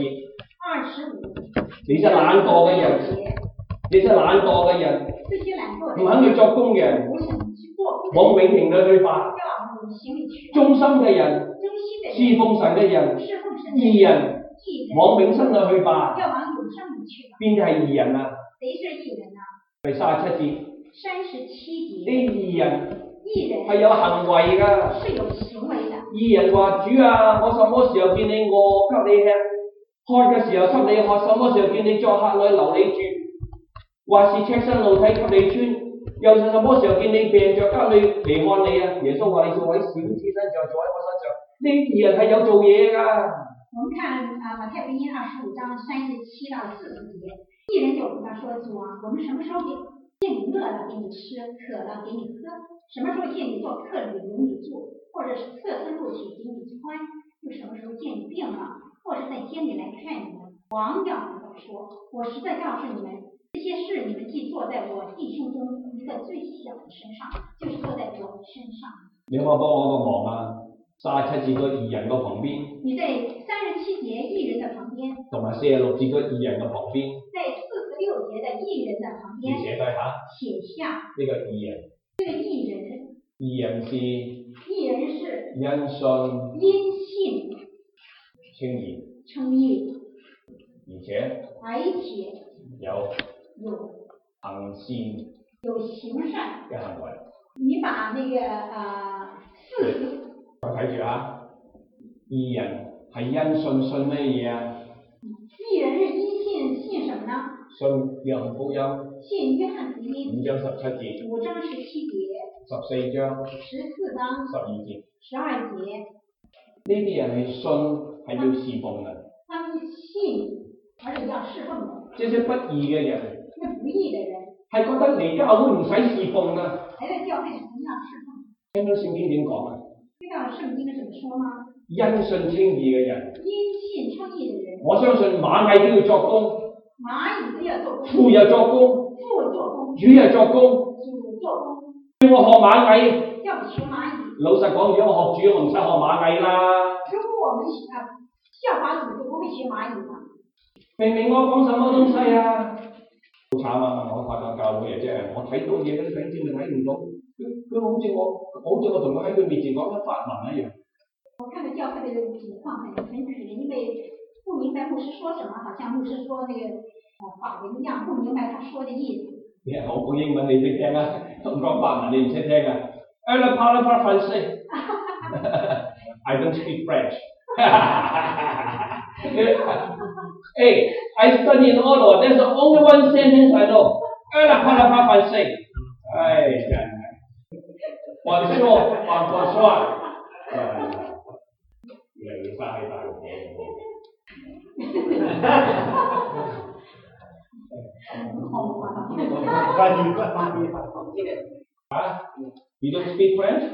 25。 你是懶惰嘅人，你是懶惰嘅人，唔肯去作工嘅，往永刑裏去吧。忠心嘅人，侍奉神嘅人，義人，往永生裏去吧。邊啲係義人啊？第37節。啲義人係有行為㗎。義人話：主啊，我什麼時候見你餓，給你吃？渴嘅時候給你喝，什麼時候見你作客旅留你住，或是赤身露體給你穿，又是什麼時候見你病着家裏嚟看你啊？耶穌話：你做喺小子身上，做喺我身上，呢義人係有做嘢㗎。 我們看馬太福音25章37到40節，義人就跟他說：主啊，我們什麼時候見你餓了給你吃，渴了給你喝，什麼時候見你做客旅留你住，或者是赤身露體給你穿，又什麼時候見你病了？或是在监里來看你們，王要跟他說：我實在告訴你們，這些事你們既做在我弟兄中一個最小的身上，就是做在我身上。 你可唔可以幫我個忙啊？37節個義人個旁邊。 你在37節義人的旁邊。 同埋46節個義人嘅旁邊。 在46節的義人的旁邊。 你寫低下。 寫下。呢個義人。 這個義人。 義人是。 義人是。 因信。 因信。稱義， 而且有行善， 有行善嘅行為。 你把那個事實， 睇住啊！義人係因信乜嘢啊？ 義人是因信什麼呢？ 信約翰福音。 信約翰福音。 5章17節。 5章17節。 14章。 14章。 12節。 12節。 呢啲人係信。係要侍奉嘅， 他們信，而且要侍奉嘅。 這些不義嘅人， 那不義嘅人， 係覺得嚟教會唔使侍奉㗎。 喺個教會唔要侍奉。 聽到聖經點講啊？ 知道聖經怎麼說嗎？ 因信稱義嘅人， 因信稱義嘅人， 我相信螞蟻都要作工， 螞蟻都要做工， 父又作工， 父做工， 主又作工， 主做工。 叫我學螞蟻， 要學螞蟻。老實講，如果我學主，我唔使學螞蟻啦。 如果我們效法主，就不會學螞蟻啦。 明明我講什麼東西啊？好慘啊！我發覺教會嘅啫，我睇到嘢嗰啲弟兄咪睇唔到，佢好似我同佢喺佢面前講緊法文一樣。我看到教會嘅情況很可憐，因為不明白牧師說什麼，好像牧師說那個法文一樣，不明白他說的意思。你係我講英文你識聽啊，唔講法文你唔識聽啊。Elle parle pas français. I don't speak French. Hey, I study in Ottawa. There's only one sentence I know. Elle parle pas français. 哎，真係。Bonsoir. 越嚟越生氣大鑊嘢。 You don't speak French?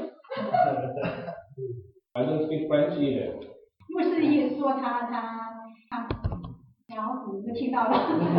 I don't speak French either. 牧师一说他，然后你就听到了。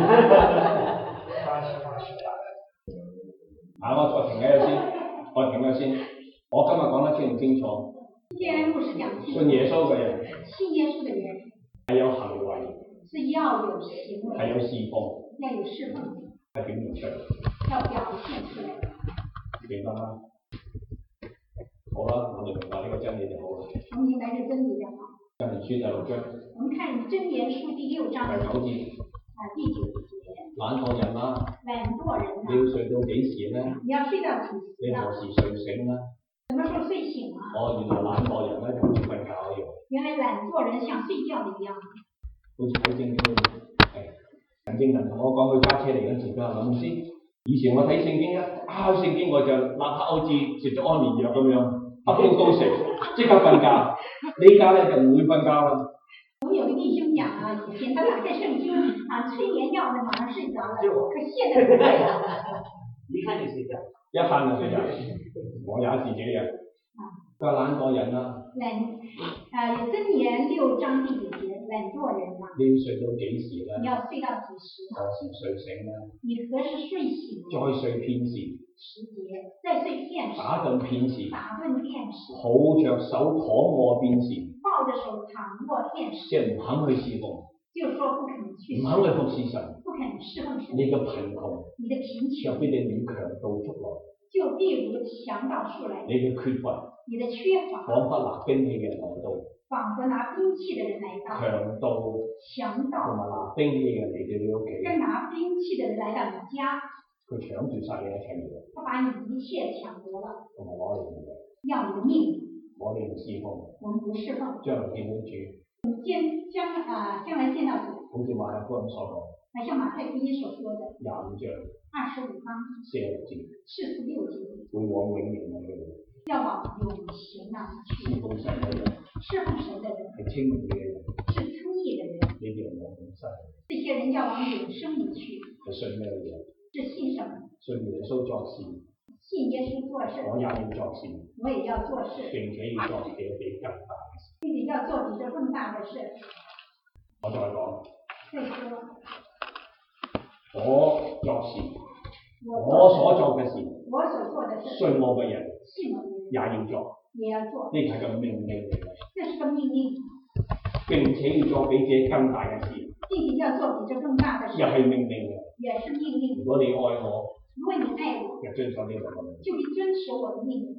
我停喺度先，我今日講得清唔清楚？ 既然牧師講清楚， 信耶穌嘅人信耶穌的人係有行為， 是要有行為， 係有侍奉， 要有侍奉， 係表現出嚟， 要表現出來。 明白嗎？好啦，我哋明白呢個真理就好啦。 我們明白這真理就好。 箴言書第6章， 我們看箴言書第6章第9節。 第9節。 懶惰人啊， 懶惰人啊， 你要睡到幾時呢？ 你要睡到幾時？ 你何時睡醒呢？ 什麼時候睡醒啊？ 原來懶惰人咧就好似瞓覺一樣。 原來懶惰人像睡覺的一樣。 好似睇聖經陳正文同我講，佢揸車嚟嗰陣時，佢話林牧師，以前我睇聖經聖經我就立刻好似食咗安眠藥咁樣，一煲食，即刻瞓覺。呢家咧就唔會瞓覺啦。 我有個弟兄講啊，以前他打開聖經催眠藥呢，馬上睡着了，可現在不會了。 一看就睡覺。 一看就睡覺，我也是這樣。佢話懶惰人啊。 有箴言6章第9節，懶惰人啊。 你要睡到幾時呢？ 你要睡到幾時？ 何時睡醒呢？ 你何時睡醒？ 再睡片時。 10節，再睡片時。 打盹片時。 打盹片時。 抱着手躺臥片時。 抱着手躺臥片時。 即係唔肯去侍奉。 就說不肯去。 唔肯去服侍神。 不肯侍奉神。 你嘅貧窮。 你的貧窮。 就必定與強盜出來。 就必如強盜出來。 你嘅缺乏。 你的缺乏。 彷彿拿兵器嘅人來到。 仿佛拿兵器的人來到， 強盜同埋拿兵器嘅嚟到你屋企， 跟拿兵器的人來到你家， 佢搶住晒你一切嘢， 他把你一切搶奪了， 同埋攞你嘅嘢， 要你的命， 我哋唔侍奉， 我們不侍奉， 將來見到主， 將來見到主， 好似馬太福音所講， 像馬太福音所說的 25章 25章 46節， 會往永遠嘅路， 要往永恆那去， 侍奉神嘅人， 侍奉神的人， 係稱義嘅人， 是稱義的人， 呢啲人往永生， 這些人要往永生裏去， 係信咩嘢？ 是信什麼？ 信耶穌作事， 信耶穌做事， 我也要作事， 我也要做事， 並且要做比更大嘅事， 並且要做比這更大的事。 我再講， 再說， 我作事，我所做嘅事， 我所做的事， 信我嘅人， 信我的人也要做， 也要做， 呢係個命令嚟嘅， 這是個命令， 並且要做比這更大嘅事， 並且要做比這更大的事， 又係命令嘅， 也是命令。 如果你愛我， 如果你愛我， 就遵守呢個命令， 就必遵守我的命令。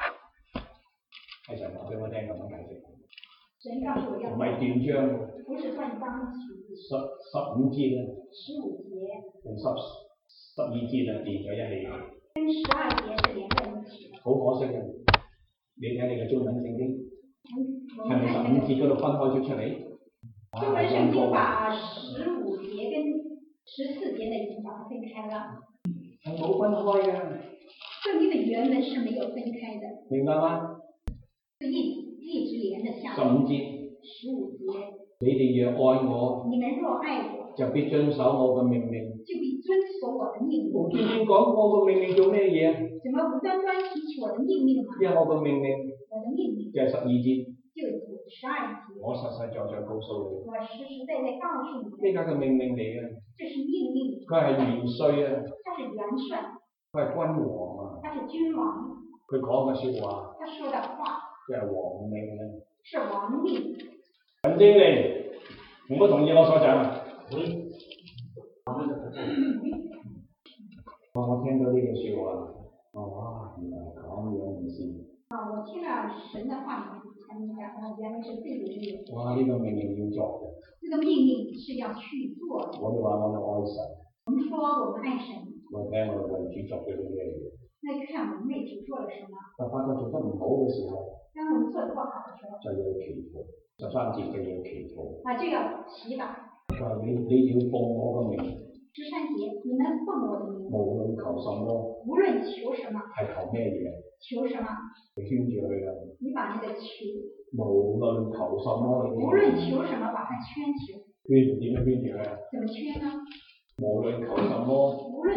係神話俾我聽咁樣解釋， 神告訴我要， 唔係斷章， 不是斷章取義。 15節啦 ，15節同12節啊連咗一起， 跟12節是連在一起的。 好可惜嘅，你睇你嘅中文聖經，係咪15節嗰度分開咗出嚟？ 中文聖經把15節跟14節的已經把它分開了。 係冇分開嘅。 聖經的原文是沒有分開的。 明白嗎？ 一直連着下來。 15節。 15節。 你哋若愛我， 你們若愛我， 就必遵守我嘅命令。 就必遵守我的命令。 無端端講我嘅命令做咩嘢啊？ 怎麼無端端提起我的命令啊？ 因為我嘅命令， 我的命令就係12節。 就是12節。 我實實在在告訴你。 我實實在在告訴你。 呢個嘅命令嚟嘅。 這是命令。 佢係元帥啊。 他是元帥。 佢係君王啊。 他是君王。 佢講嘅説話。 他說的話。佢係王命啊。 是王命。 陳經理。唔好同意我所講啊！我聽到呢句説話，哇，原來咁樣意思。 我聽了神的話，才明白，原來是這個意思。 哇！呢個命令要做嘅。 這個命令是要去做的。 我哋話我哋愛神。 我們說我們愛神。 我睇我哋為主做咗啲咩嘢？ 那看我們為主做了什麼？ 但發覺做得唔好嘅時候， 當我們做得不好的時候， 就要祈禱。13節就要祈禱。 就要祈禱。 佢話你要奉我嘅名。 13節，你們奉我的名。 無論求什麼。 無論求什麼。 係求咩嘢？ 求什麼？ 你圈住佢啦。 你把那個求。 無論求什麼， 無論求什麼，把它圈起來。 圈點樣圈住佢啊？ 怎麼圈呢？ 無論求什麼。 無論求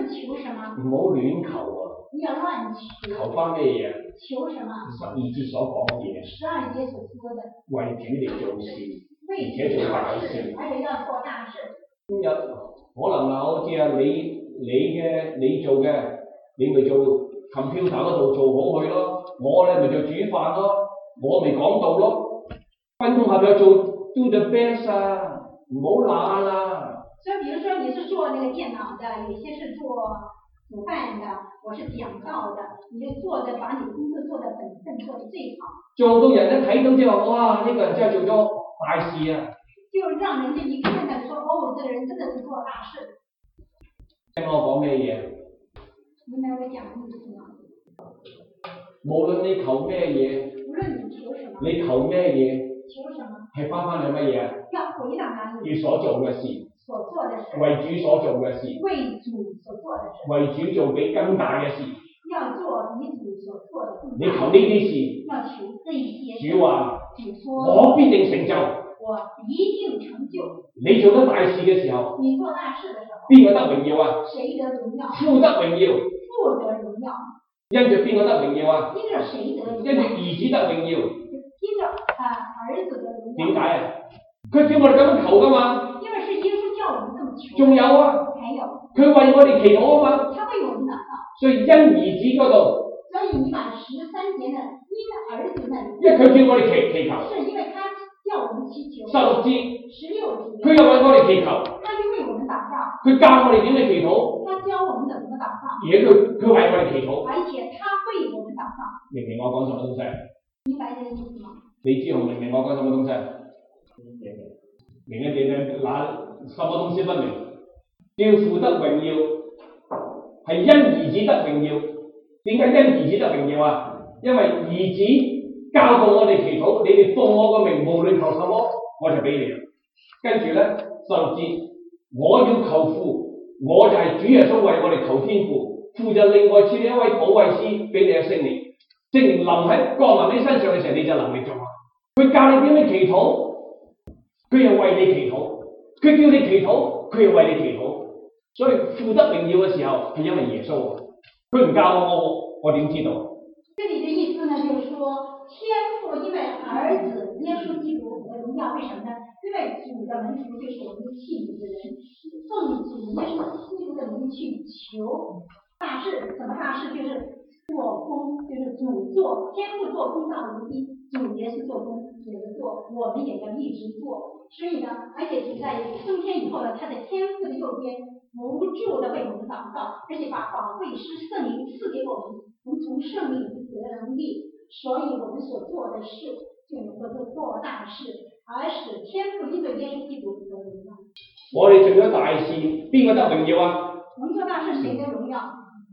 求什么？ 唔好亂求啊！ 不要亂求。 求翻咩嘢？ 求什麼 12節所講嘅嘢， ？12節所說的。 為主嚟做事，而為且做大事， 事。 而且要做大事。 今日可能好似啊，你做嘅，你咪做 computer 嗰度做好佢咯。我咧咪做煮飯咯，我咪講道咯。分工合作做 do the best 啊，唔好懶啊。 所以，比如說你是做那個電腦的，有些是做煮飯的，我是講道的，你就做的把你工作做得本分，做得最好。 做到人一睇到之後，哇！呢、個人真係做咗大事啊！ 就讓人家一看到說，哦，這個人真的是做大事。 聽我講咩嘢？ 明白我講的意思嗎？ 無論你求咩嘢， 無論你求什麼， 你求咩嘢， 求什麼， 係翻去乜嘢啊？ 要回到哪裏？ 主所做嘅事， 所做的事， 為主所做嘅事， 為主所做的事， 為主做比更大嘅事。 要做比主所做的更大。 你求呢啲事， 要求這一些。 主話： 主說： 我必定成就。 我一定成就。 你做得大事嘅時候， 你做大事的時候， 邊個得榮耀啊？ 誰得榮耀？ 父得榮耀。 父得榮耀。 因着邊個得榮耀啊？ 因着誰得榮耀？ 因着兒子得榮耀。 因着兒子得榮耀。 點解啊？佢叫我哋咁樣求噶嘛。 因為是耶穌叫我們這麼求。 仲有啊。 還有。 佢為我哋祈禱啊嘛。 他為我們禱告。 所以因兒子嗰度。 所以你把13節呢，因兒子那裏。 因為佢叫我哋祈求。 是因為他叫我們祈求。 16節。佢 16節。 又為我哋祈求。 他就為我們禱告。 佢教我哋點去祈禱。 他教我們怎麼禱告。 而且佢為我哋祈禱。 而且他為我們禱告。 明唔明我講什麼東西？ 明白這個意思嗎？ 李志雄明唔明我講什麼東西？明一點嘅，那什麼東西不明？叫父得榮耀，係因兒子得榮耀。點解因兒子得榮耀啊？因為兒子教導我哋祈禱，你哋奉我個名，無論求什麼，我就俾你。跟住咧，16節，我要求父，我就係主耶穌為我哋求天父，父就另外賜你一位保惠師俾你嘅聖靈，聖靈臨喺降臨喺身上嘅時候，你就能力做啦。佢教你點樣祈禱，佢又為你祈禱；佢叫你祈禱，佢又為你祈禱。所以父得榮耀嘅時候係因為耶穌，佢唔教我點知道？ 這裡的意思呢，就是說天父因為兒子耶穌基督的榮耀，為什麼呢？因為主的門徒就是我們的信主的人，奉主耶穌基督的名去求大事。什麼大事？就是做工，就是主做，天父做工造如一，主也是做工，也是做，我們也要一直做。所以呢，而且主在升天以後呢，他在天父的右邊不住的為我們禱告，而且把保惠師聖靈賜給我們，我們從聖靈得能力，所以我們所做的事就能夠做大事，而使天父因為耶穌基督得榮耀。 我哋做咗大事，邊個得榮耀啊？ 我們做大事誰得榮耀？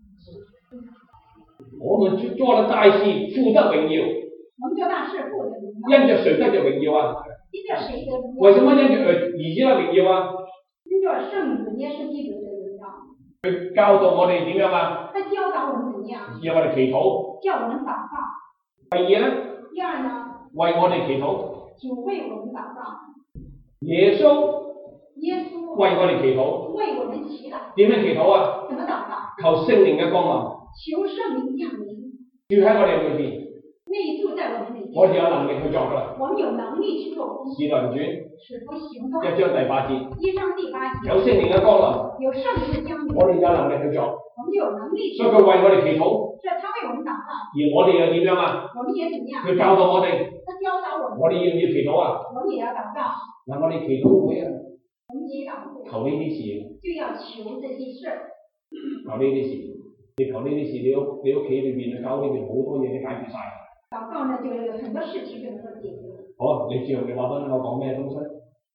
我們做了大事，父得榮耀。 我們做大事，父得榮耀。 因着誰得着榮耀啊？ 因着誰得榮耀？ 為什麼因着兒子得榮耀啊？ 因着聖子耶穌基督的榮耀。 佢教導我哋點樣啊？ 他教導我們怎麼樣？ 要我哋祈禱。 叫我們禱告。 第二呢？ 第二呢？ 為我哋祈禱。 主為我們禱告。 耶穌為我哋祈禱。 為我們祈禱。 點樣祈禱啊？ 怎麼禱告？ 求聖靈嘅光臨。 求聖靈降臨。 住喺我哋裏邊。 內住在我們裏邊。 我哋有能力去做噶啦。 我們有能力去做工。 使徒行傳使徒行動 1章第8節。 1章第8節。 有聖靈嘅光臨。 有聖靈嘅降臨。 我哋有能力去做。 我們有能力去做。 所以佢為我哋祈禱。 所以他為我們禱告。 而我哋又點樣啊？ 我們也怎麼樣？ 佢教導我哋。 他教導我們。 我哋要唔要祈禱啊？ 我們也要禱告。 嗱，我哋祈禱會啊。 我們祈禱會。 求呢啲事。 就要求這些事。 求呢啲事，你求呢啲事，你屋企裏邊啊，教裏邊好多嘢都解決晒。 禱告呢，就有很多事情就能夠解決。 好，你之後你話翻我講咩東西？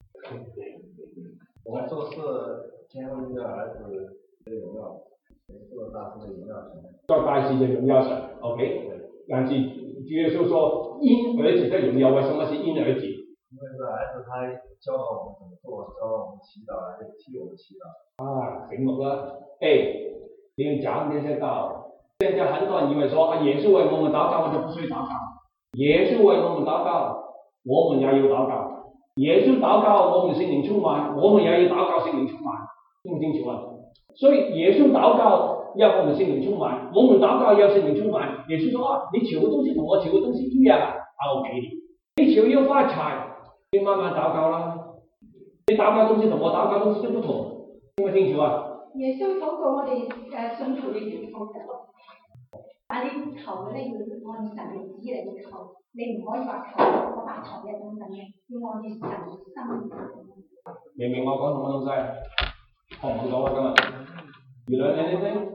我們做事天父因着兒子的榮耀，做大事的榮耀神。 做大事的榮耀神 ，OK。但是主耶穌說因兒子的榮耀，為什麼是因兒子？ 因為這兒子他教導我們怎麼做，教導我們祈禱，來替我們祈禱。 啊，醒目了。你要講這些道。現在很多人以為說耶穌為我們禱告，我就不需要禱告。耶穌為我們禱告，我們也要禱告。耶穌禱告，我們聖靈充滿，我們也要禱告聖靈充滿，清唔清楚啊？ 所以耶穌禱告要我們聖靈充滿，我們禱告要聖靈充滿。耶穌說啊，你求嘅東西同我求嘅東西一樣啊，我給你。你求要發財，你慢慢禱告啦。你禱告東西同我禱告東西都不同，聽唔清楚啊？ 耶穌禱告我哋信徒嘅要求嘅，但你求嘅咧要按神嘅旨嚟求，你唔可以話求我發財嘅等等嘅，要按照神嘅心意。 明唔明我講什麼東西？學唔學到啊今日？You learn anything？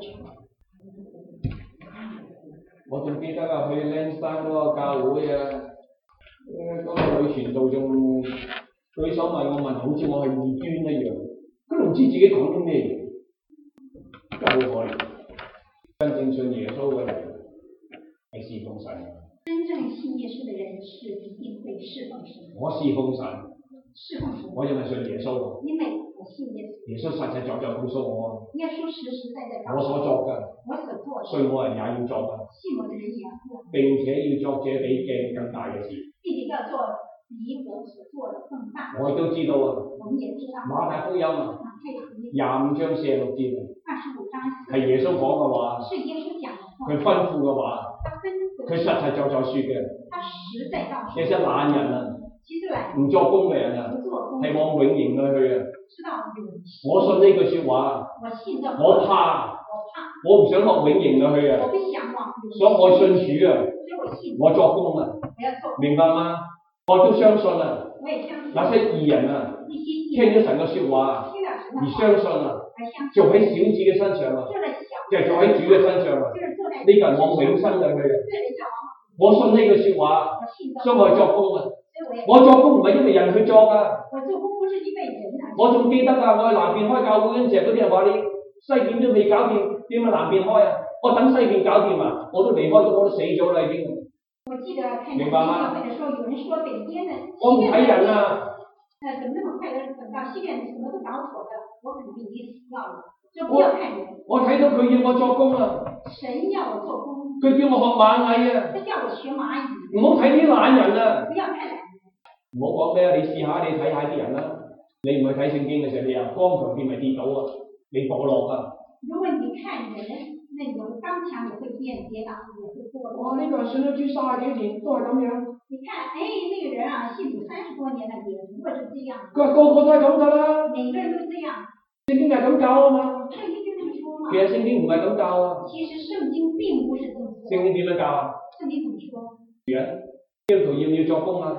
我仲記得啊，去嶺山嗰個教會啊，嗰個女傳道仲舉手問我問，好似我係異端一樣，佢都唔知自己講啲咩嘢，真係好可憐。真正信耶穌嘅人係侍奉神。 真正信耶穌嘅人是一定會侍奉神。 我侍奉神。 侍奉神。 我因為信耶穌。 因為我信耶穌。 耶穌實實在在告訴我。 耶穌實實在在告訴我所作嘅。 我所做嘅。 信我人也要作嘅。 信我嘅人也要做。 並且要作這比鏡更大嘅事。 並且要做比我所做的更大。 我亦都知道啊。 我們也知道。 馬太福音啊。25章46節啊。 25章。係耶穌講嘅話。 是耶穌講嘅話。 佢吩咐嘅話。佢實實在在說嘅。 他實在告訴。 這些懶人啊。唔作工嘅人啊。係往永刑裏去啊。我信呢句説話。我怕。我唔想落永刑裏去啊。所以我信主啊。我作工啊。明白嗎？我都相信啊。那些義人啊，聽咗神嘅説話而相信啊，做喺小子嘅身上啊，就做喺主嘅身上啊，呢個人往永生裏去啊。我信呢句説話，所以我作工啊。我作工唔係因為人去作啊。我仲記得啊，我去南邊開教會嗰陣時，嗰啲人話你西邊都未搞掂，點解南邊開啊？我等西邊搞掂啊，我都離開咗，我都死咗啦已經。明白嗎？我唔睇人啊。 怎麼那麼快的等到西邊什麼都搞妥的，我肯定已經死掉了。就不要看人。我睇到佢要我作工啊。神要我做工。佢叫我學螞蟻啊。他叫我學螞蟻。唔好睇啲懶人啊。不要看懶人。 唔好講咩啊！你試下你睇下啲人啦。你唔去睇聖經嘅時候，你又剛強變咪跌倒啊！你墮落啊！ 如果你看人，那你剛強也會跌倒，也會墮落。 哇！呢個信咗主30幾年都係咁樣。 你看，那個人啊，信主30多年了，也不過是這樣。 佢話個個都係咁㗎啦。 每個人都這樣。 聖經係咁教啊嘛。 聖經就這麼說嘛。 其實聖經唔係咁教啊。 其實聖經並不是這麼說。 聖經點樣教啊？ 聖經怎麼說？ 基督徒要唔要作工啊？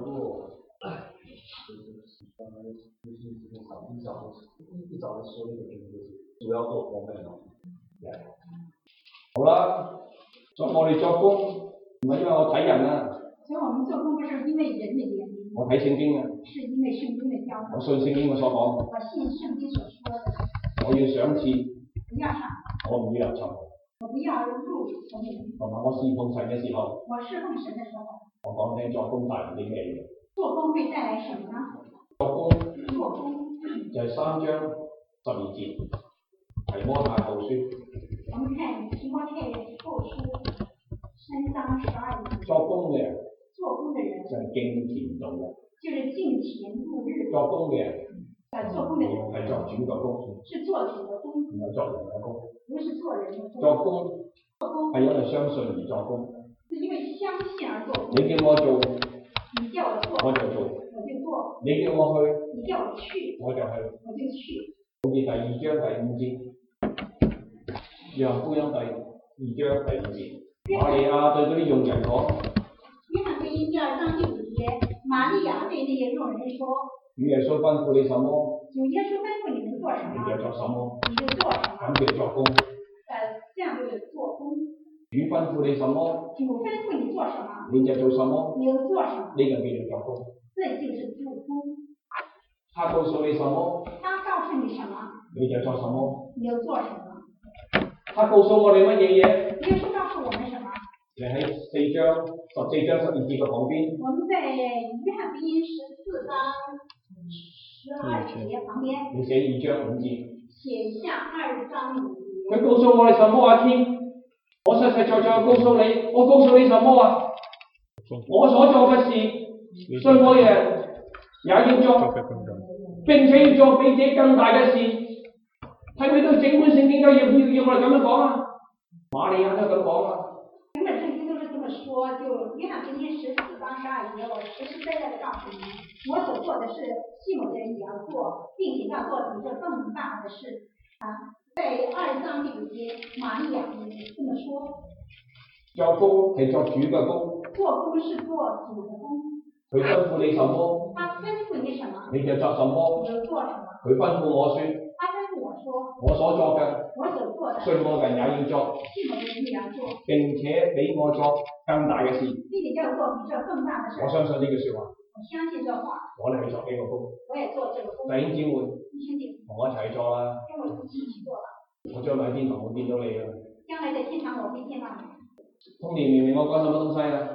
一早的說那個就是主要做工嘅咯。 好啦，所以我哋作工唔係因為我睇人啊。 所以我們做工不是因為人的原因。 我睇聖經啊。 是因為聖經的教導。 我信聖經嘅所講。 我信聖經所說的。 我要賞賜。 不要上。 我唔要入囚。 我不要入城門。 同埋我侍奉神嘅時候。 我侍奉神的時候。 我講聽作工帶來啲咩嘢？ 做工會帶來什麼呢？ 作工就係3章12節，提摩太後書。 我們看提摩太後書3章12節。 作工嘅人。 做工嘅人。 就係敬虔度日。 就是敬虔度日。 作工嘅人。 做工嘅人。 係作主嘅工。 是做主嘅工。 唔係作人嘅工。 不是做人嘅工。 作工。係因為相信而作工。 是因為相信而做工。 你叫我做。 你叫我做。 我就做。 我就做。 你叫我去。 你叫我去。 我就去。 我就去。 好似第2章第5節，約翰福音第2章第5節，瑪利亞對嗰啲用人講。 約翰福音2章第5節，瑪利亞對那些用人說。 主耶穌吩咐你什麼？ 主耶穌吩咐你們做什麼？ 你就做什麼？ 你就做什麼？ 咁叫做工。 這樣就是做工。 主吩咐你什麼？ 主吩咐你做什麼？ 你就做什麼？ 你就做什麼？ 呢個叫做做工。 這就是做工。 他告訴你什麼？ 他告訴你什麼？ 你就做什麼？ 你就做什麼？ 他告訴我哋乜嘢嘢？ 耶穌告訴我們什麼？ 你喺14章12節嘅旁邊。 我們在約翰福音14章12節旁邊。 你寫2章5節。 寫下2章5節。 佢告訴我哋什麼啊？天，我實實在在告訴你，我告訴你什麼啊？我所做嘅事，信我嘅人也要做，並且要做比這更大嘅事。 睇唔睇到整本聖經都要我哋咁樣講啊？瑪利亞都咁講啊。 整本圣经都是这么说，就约翰福音14章12节，我实实在在的告诉你，我所做的事，信我的人也要做，并且要做比这更大的事。在2章第5节，玛利亚也这么说。 作工係作主嘅工， 做工是做主的工。 佢吩咐你什麼， 他吩咐你什麼， 你就作什麼。 你就做什麼。 佢吩咐我說， 他吩咐我說， 我所作嘅， 我所做的， 信我嘅人也要做， 信我的人也要做， 並且比我作更大嘅事。 並且要做比這更大的事。 我相信呢句説話， 我相信這話。 我哋去作呢個工。 我也做這個工。 弟兄姊妹， 兄弟， 同我一齊去做啦。 跟我一起做啦。 我將來喺天堂會見到你啊！ 將來在天堂我會見到你。 通年明明我講什麼東西啊？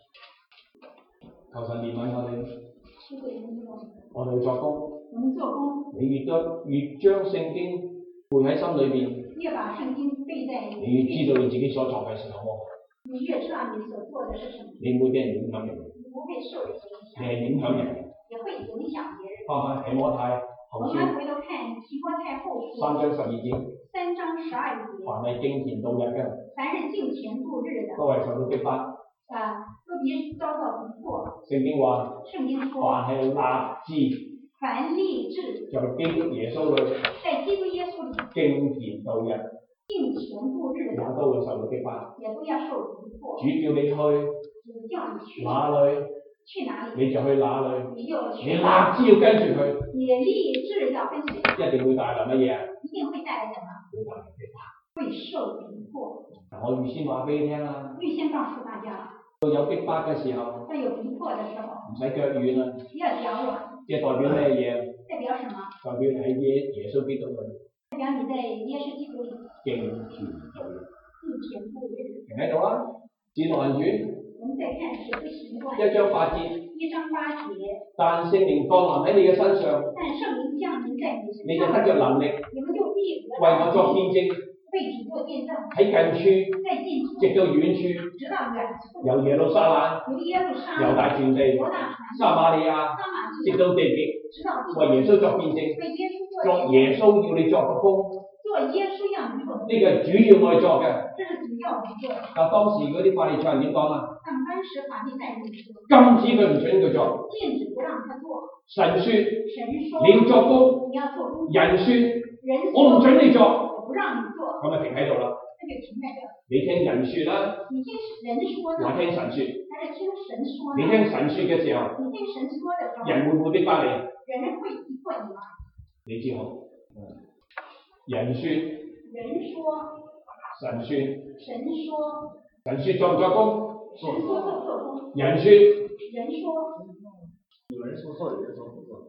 求神憐憫我哋。我哋去作工。 我們做工。 你越將聖經背喺心裏邊， 越把聖經背在你越知道你自己所作嘅是什麼。 你越知道你所做的是什麼。 你唔會俾人影響人。 你不會受人影響。 你係影響人。 也會影響別人。 翻返提摩太後書。 我們回頭看提摩太後書。 3章12節。 3章12節。 凡係敬虔度日嘅， 凡是敬虔度日的， 都係受到逼迫。 都必遭到逼迫。 聖經話。 聖經說。 凡係立志。 凡立志。 在基督耶穌裏。 在基督耶穌裏。 敬虔度日。 敬虔度日的。 也都會受到逼迫。 也都要受逼迫。 主叫你去。 主叫你去。 哪裏？ 去哪裡？ 你就去哪裡。 你就去。 你立志要跟住佢。 你立志要跟隨。 一定會帶來乜嘢啊？ 一定會帶來什麼？ 會帶來逼迫。 會受逼迫。 我預先話俾你聽啦。 預先告訴大家。 到有逼迫嘅時候。 在有逼迫嘅時候。 唔使腳軟啦。 不要腳軟。 即係代表咩嘢？ 代表什麼？ 代表你喺耶穌基督裏。 代表你在耶穌基督裏。 敬虔度日。 敬虔度日。 停喺度啊！使徒行傳。 我們再看使徒行傳。 1章8節。 1章8節。 但聖靈降臨喺你嘅身上。 但聖靈降臨在你身上。 你就得着能力。 你們就必為我作見證。 為主做見證。 喺近處。 在近處。 直到遠處。 直到遠處。 由耶路撒冷。 由耶路撒冷。 猶大全地。撒瑪利亞。直到地極。 直到地極。 為耶穌作見證。 為耶穌作耶穌要你作嘅工。 做耶穌要你做。 呢個係主要我哋作嘅。 這是主要我們做的。 但當時嗰啲法利賽人點講啊？ 當時法利賽人說。 禁止佢唔準佢做。 禁止不讓他做。 神說。 神說。 你要作工。 你要做工。 人說。 人說。 我唔準你做。 我不讓你做。 咁咪停喺度啦。 那就停在這。 你聽人說啦。 你聽人說呢？ 我聽神說。 還是聽神說呢？ 你聽神說嘅時候。 你聽神說的時候。 人會唔會逼迫你？ 人會逼迫你嗎？ 你知好。人說。 人說。 神說。 神說。 神說做唔做工？ 神說做工。 人說。 人說。 有人說做，有人說不做。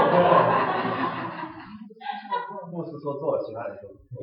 牧師說做，其他人說不做。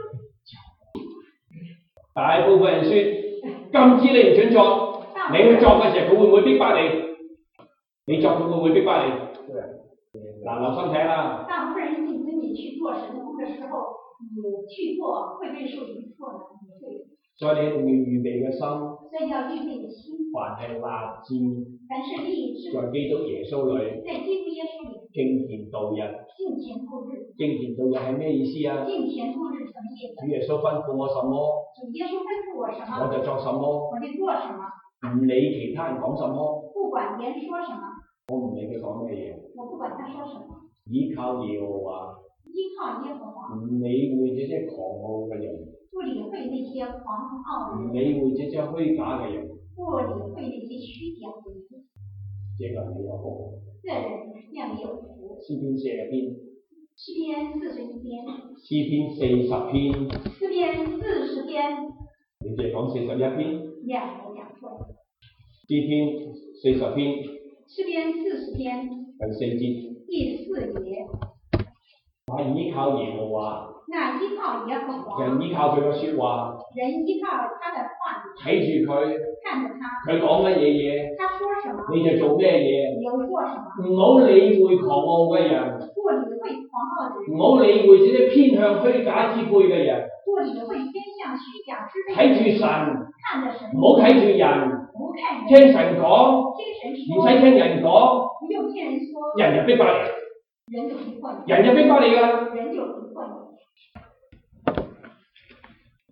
大部分人說禁止你唔准作，你去作嘅時候佢會唔會逼迫你？你作佢會唔會逼迫你？嗱，留心聽啦。 大部分人禁止你去做神工嘅時候，你去做，會不會受逼迫呢？你會。所以你一定要預備嘅心。所以要預備嘅心。凡係立志。凡是立志。在基督耶穌裏。在基督耶穌裏。敬虔度日。敬虔度日。敬虔度日係咩意思啊？敬虔度日什麼意思？主耶穌吩咐我什麼？主耶穌吩咐我什麼？我就做什麼。我就做什麼。唔理其他人講什麼。不管別人說什麼。我唔理佢講咩嘢。我不管他說什麼。依靠耶和華。依靠耶和華。唔理會這些狂傲嘅人。不理會那些狂傲的人。唔理會這些虛假嘅人。不理會那些虛假的人。這個人沒有福。這人要沒有福。詩篇40篇。詩篇40篇。詩篇40篇。詩篇40篇。你淨係講41篇。兩個講錯。詩篇40篇。詩篇40篇。第4節。第4節。那依靠耶和華。那依靠耶和華。人依靠佢嘅說話。人依靠他的話語。睇住佢。看着他。佢講乜嘢嘢？他說什麼？你就做咩嘢？你要做什麼？唔好理會狂傲嘅人。不理會狂傲的人。唔好理會這些偏向虛假之輩嘅人。不理會偏向虛假之輩。睇住神。看着神。唔好睇住人。唔好看人。聽神講。聽神說。唔使聽人講。不用聽人說。人就逼迫你。人就逼迫你。人就逼迫你㗎。人就逼迫你。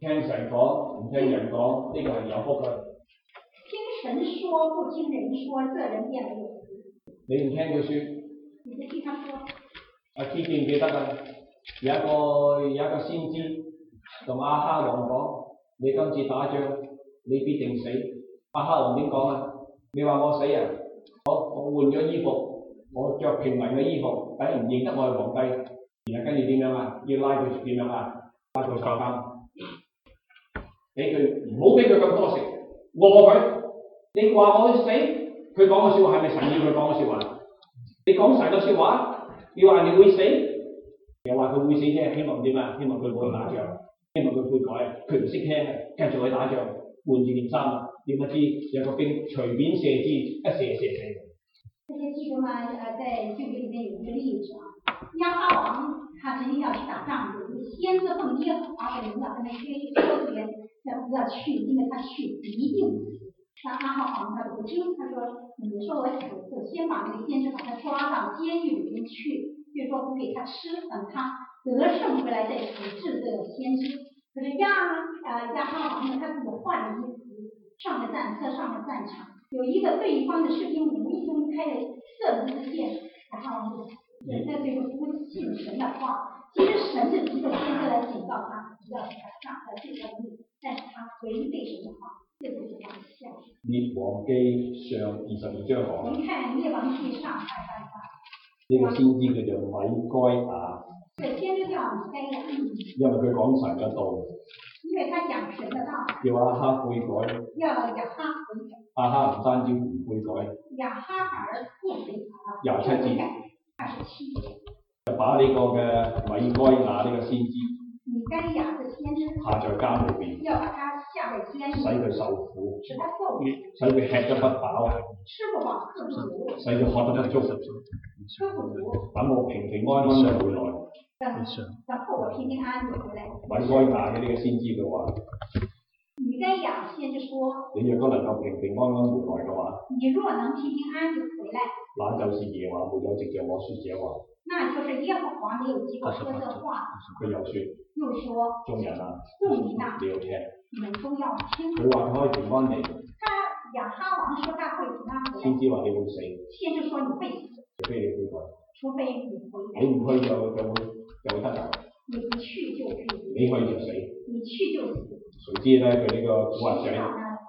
聽神講，唔聽人講，呢個係有福嘅。 聽神說，不聽人說，這人便沒有福。 你唔聽佢説， 你就聽他說。 阿 K 記唔記得啊？有一個先知同亞哈王講：你今次打仗，你必定死。亞哈王點講啊？你話我死啊？我換咗衣服，我着平民嘅衣服，等人唔認得我係皇帝。然後跟住點樣啊？要拉佢點樣啊？拉佢坐監，俾佢唔好俾佢咁多食，餓佢。你話我去死，佢講嘅説話係咪神要佢講嘅説話？你講神嘅説話，你話你會死，又話佢會死啫，希望點啊？希望佢唔好去打仗，希望佢悔改，佢唔識聽，繼續去打仗，換住件衫，點不知有個兵隨便射箭，一射死。 大家記得嗎？在旧約裡面有一個例子啊，亞哈王他曾經要去打仗，有一個先知奉耶和華的名要跟他說這邊要去，因為他去一定死。那亞哈王他就不聽，他說：你說我死，就先把那個先知把他抓到監獄裡面去，就說不給他吃，等他得勝回來再處置這個先知。可是亞哈王呢，他自己換了衣服，上了戰車，上了戰場，有一個對方的士兵無意中開了射了一箭，亞哈王就死。那這個不信神的話，其實神是一個先知來警告他，不要去打仗，要去逃命，但是他違背神的話。這就是他的下場。 列王記上22章講。 您看列王記上22章。 呢個先知叫做米該亞。 對，先知叫米該亞。 因為佢講神嘅道。 因為他講神嘅道。 叫亞哈悔改。 要亞哈悔改。 亞哈唔單止唔悔改。 亞哈反而不悔改。 27節。 27節。 就把呢個嘅米該亞呢個先知。 米該亞嘅先知。 下在監裏邊。 要把他下在監裏。 使佢受苦。 使他受苦。 使佢吃得不飽。 吃不飽，喝不足。 使佢喝得不足。 喝不足。 等我平平安安地回來。 等候我平平安安地回來。 米該亞嘅呢個先知嘅話。 米該亞先知說： 你若果能夠平平安安回來嘅話， 你若能平平安安地回來， 那就是耶和華沒有藉着我說這話。 那就是耶和華沒有藉我說這話。 佢又說：眾人啊，你要聽。 你們都要聽。 佢話可以平安嚟。 亞哈王說他會平安回來。 先知話你會死。 先知說你會死。 除非你悔改。 除非你悔改。 你唔去就會得㗎。 你不去就可以。 你去就死。 你去就死。誰知咧佢呢個古惑仔？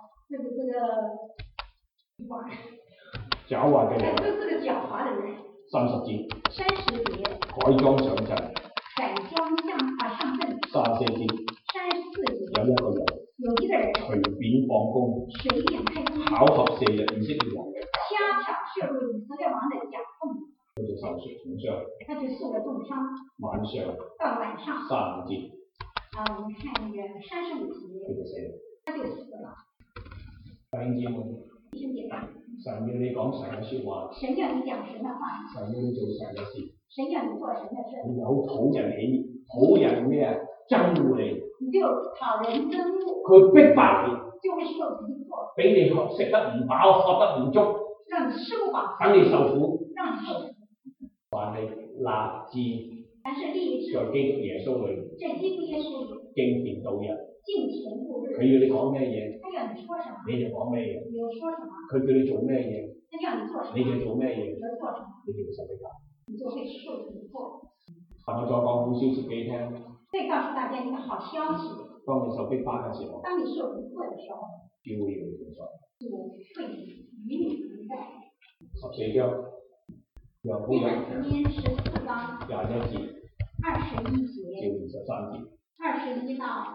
狡猾嘅人。 這是個狡猾的人。 30節。 30節。 改裝上陣。 改裝上陣。 34節。 34節。 有一個人。 有一個人。 隨便放工。 隨便開工。 巧合射入以色列王嘅甲。 恰巧射入以色列王的甲縫。 佢就受重傷。 他就受了重傷。 晚上。 到晚上。 35節。 我們看那個35節。 佢就死了。 他就死了。 弟兄姊妹。 弟兄姐妹。 神要你講神嘅説話。 神要你講神嘅話。 神要你做神嘅事。 神要你做神嘅事。 你有討人喜，討人咩啊？憎惡你。 你就討人憎惡。 佢逼迫你。 就會受逼迫。 俾你食得唔飽，喝得唔足。 讓你吃不飽。 等你受苦。 讓你受苦。 凡係立志。 凡是立志。 在基督耶穌裏。 在基督耶穌裏。 敬虔度日。 敬虔度日。 佢要你講咩嘢？ 他要你說什麼？ 你就講咩嘢？ 你就說什麼？ 佢叫你做咩嘢？ 他叫你做什麼？ 你就做咩嘢？ 你就做什麼？ 你就受逼迫。 你就會受逼迫。 我再講好消息俾你聽。 再告訴大家一個好消息。 當你受逼迫嘅時候。 當你受逼迫嘅時候。 主會與你同在。 主會與你同在。 14章。約翰福音 14章。 21節。 21節。 至23節。 21到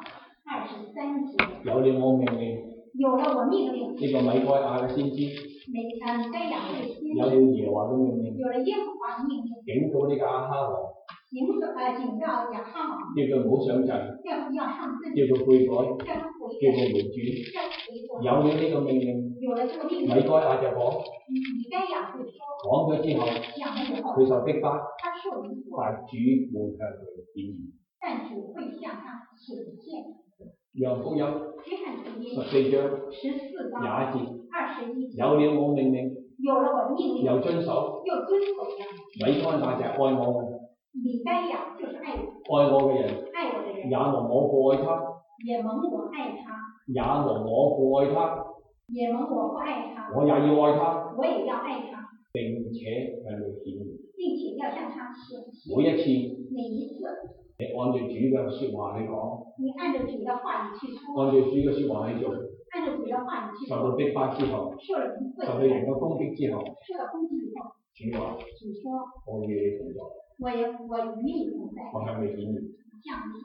23節。 有了我命令。 有了我命令。 呢個米該亞嘅先知。 米該亞嘅先知。 有了耶和華嘅命令。 有了耶和華嘅命令。 警告呢個亞哈王。 警告亞哈王。 叫佢唔好上陣。 要上陣。 叫佢悔改。 叫他悔改。 叫佢回轉。有了呢個命令。 有了這個命令。 米該亞就講。 米該亞會說。 講咗之後。佢受逼迫。 他受逼迫。 但主會向佢顯現。 但主會向他顯現。 約翰福音14章 21 節。 有了我命令。 有了我命令。 又遵守。米該亞就係愛我嘅。 米該亞就是愛我。 愛我嘅人。 愛我的人。 也蒙我愛他。 也蒙我爱他， 也蒙我愛他， 也蒙我不愛他， 我也要愛他， 我也要愛他， 並且向佢顯現。 並且要向他顯現。 每一次每一次， 你按照主嘅説話去講， 你按照主的話語去說， 按照主嘅説話去做， 按照主的話語去受做， 到逼迫之後， 受了逼迫， 受到人嘅攻擊之後， 受到攻擊以後， 主話： 主說， 我與你同在， 我與你同在， 我向你顯現。 向你。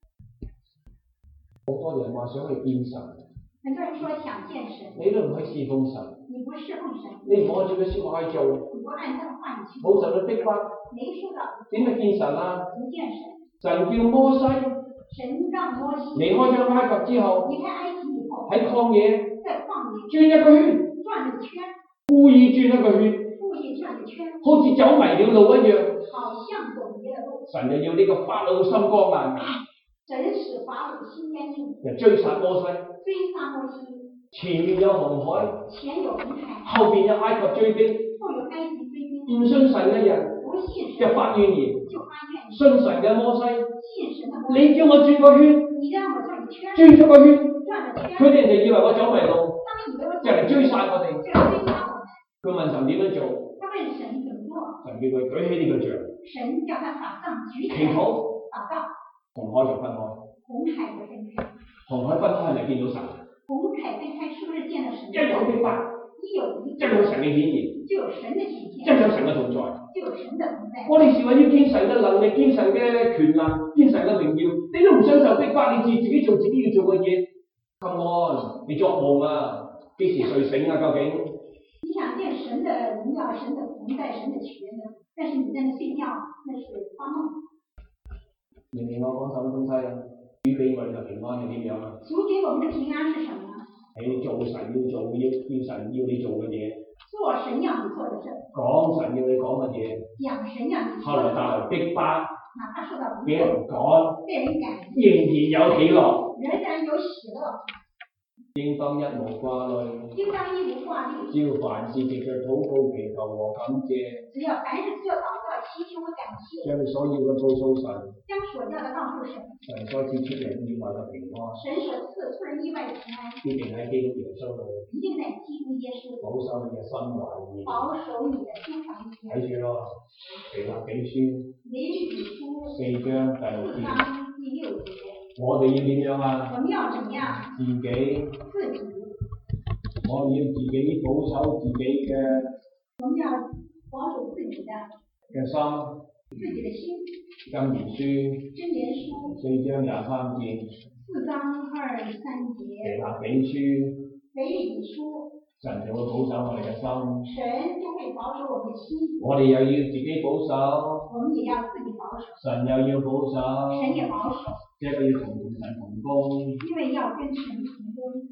好多人話想去見神， 很多人說想見神， 你都唔去侍奉神， 你不侍奉神， 你唔按照佢説話去做， 你不按他的話語去冇做， 受到逼迫， 沒受到點去見神啊？ 不見神。 神叫摩西神讓摩西離開咗埃及之後， 離開埃及以後， 喺曠野在曠野轉一個圈， 轉了圈， 故意轉一個圈， 故意轉了圈， 好似走迷了路一樣。 好像走迷了路。 神就要呢個法老心剛硬， 神使法老心堅硬， 就追殺摩西。 追殺摩西， 前面有紅海， 前有紅海， 後邊有埃及追兵， 後有埃及追兵， 唔信神嘅人不信神就發怨言， 就發怨言， 信神嘅摩西， 信神的摩西， 你叫我轉個圈， 你讓我轉圈， 轉咗個圈， 轉了圈， 佢哋就以為我走迷路， 他們以為我就嚟追殺我哋。 就來追殺我們。 佢問神點樣做， 他問神怎麼做， 神叫佢舉起呢個杖， 神叫他把杖舉起來， 祈禱， 禱告， 紅海就分開。 紅海就分開。 紅海分開係咪見到神？ 紅海分開是不是見到神？ 一有逼迫， 一有一有神嘅顯現， 就有神的顯一現， 有神嘅同在。 就有神的同在。 我哋視為要見神嘅能力、見神嘅權能、見神嘅榮耀，你都唔想受逼迫，你自己做自己要做嘅嘢。Come on，你作夢啊？幾時睡醒啊？究竟？ 你想見神的榮耀、神的同在、神的權能，但是你在那睡覺，那是發夢。 明明我講什麼東西啊？主俾我哋嘅平安係點樣啊？ 主給我們的平安是什麼？ 你做神要做要神要你做嘅嘢， 做神要你做的事， 講神要你講嘅嘢， 講神要你後來帶說的話， 來逼迫， 哪怕受到俾逼迫， 人趕， 被人趕， 仍然有喜樂。 仍然有喜樂， 應當一無掛慮， 應當一無掛慮。 只要凡事藉着禱告祈求和感謝， 只要凡事做禱告、祈求和感謝， 將你所要嘅告訴神， 將所要的告訴神， 神所賜出人意外嘅平安， 神所賜出人意外的平安， 必定喺基督耶穌裏一定在基督耶穌保守你嘅心懷意。 保守你的心懷意念。 睇住咯，腓立比書腓立比書 4章第6 4 節， 章第6節， 我哋要點樣啊？ 我們要怎麼樣？ 自己， 自己， 我哋要自己保守自己嘅我們要保守自己的心。 自己的心。 箴言書箴言書 4章23節， 4章23節， 腓立比書， 腓立比書， 神就會保守我哋嘅心。 神就會保守我們的心， 我哋又要自己保守， 我們也要自己保守， 神又要保守， 神也保守， 即係要同神同工。 因為要跟神同工。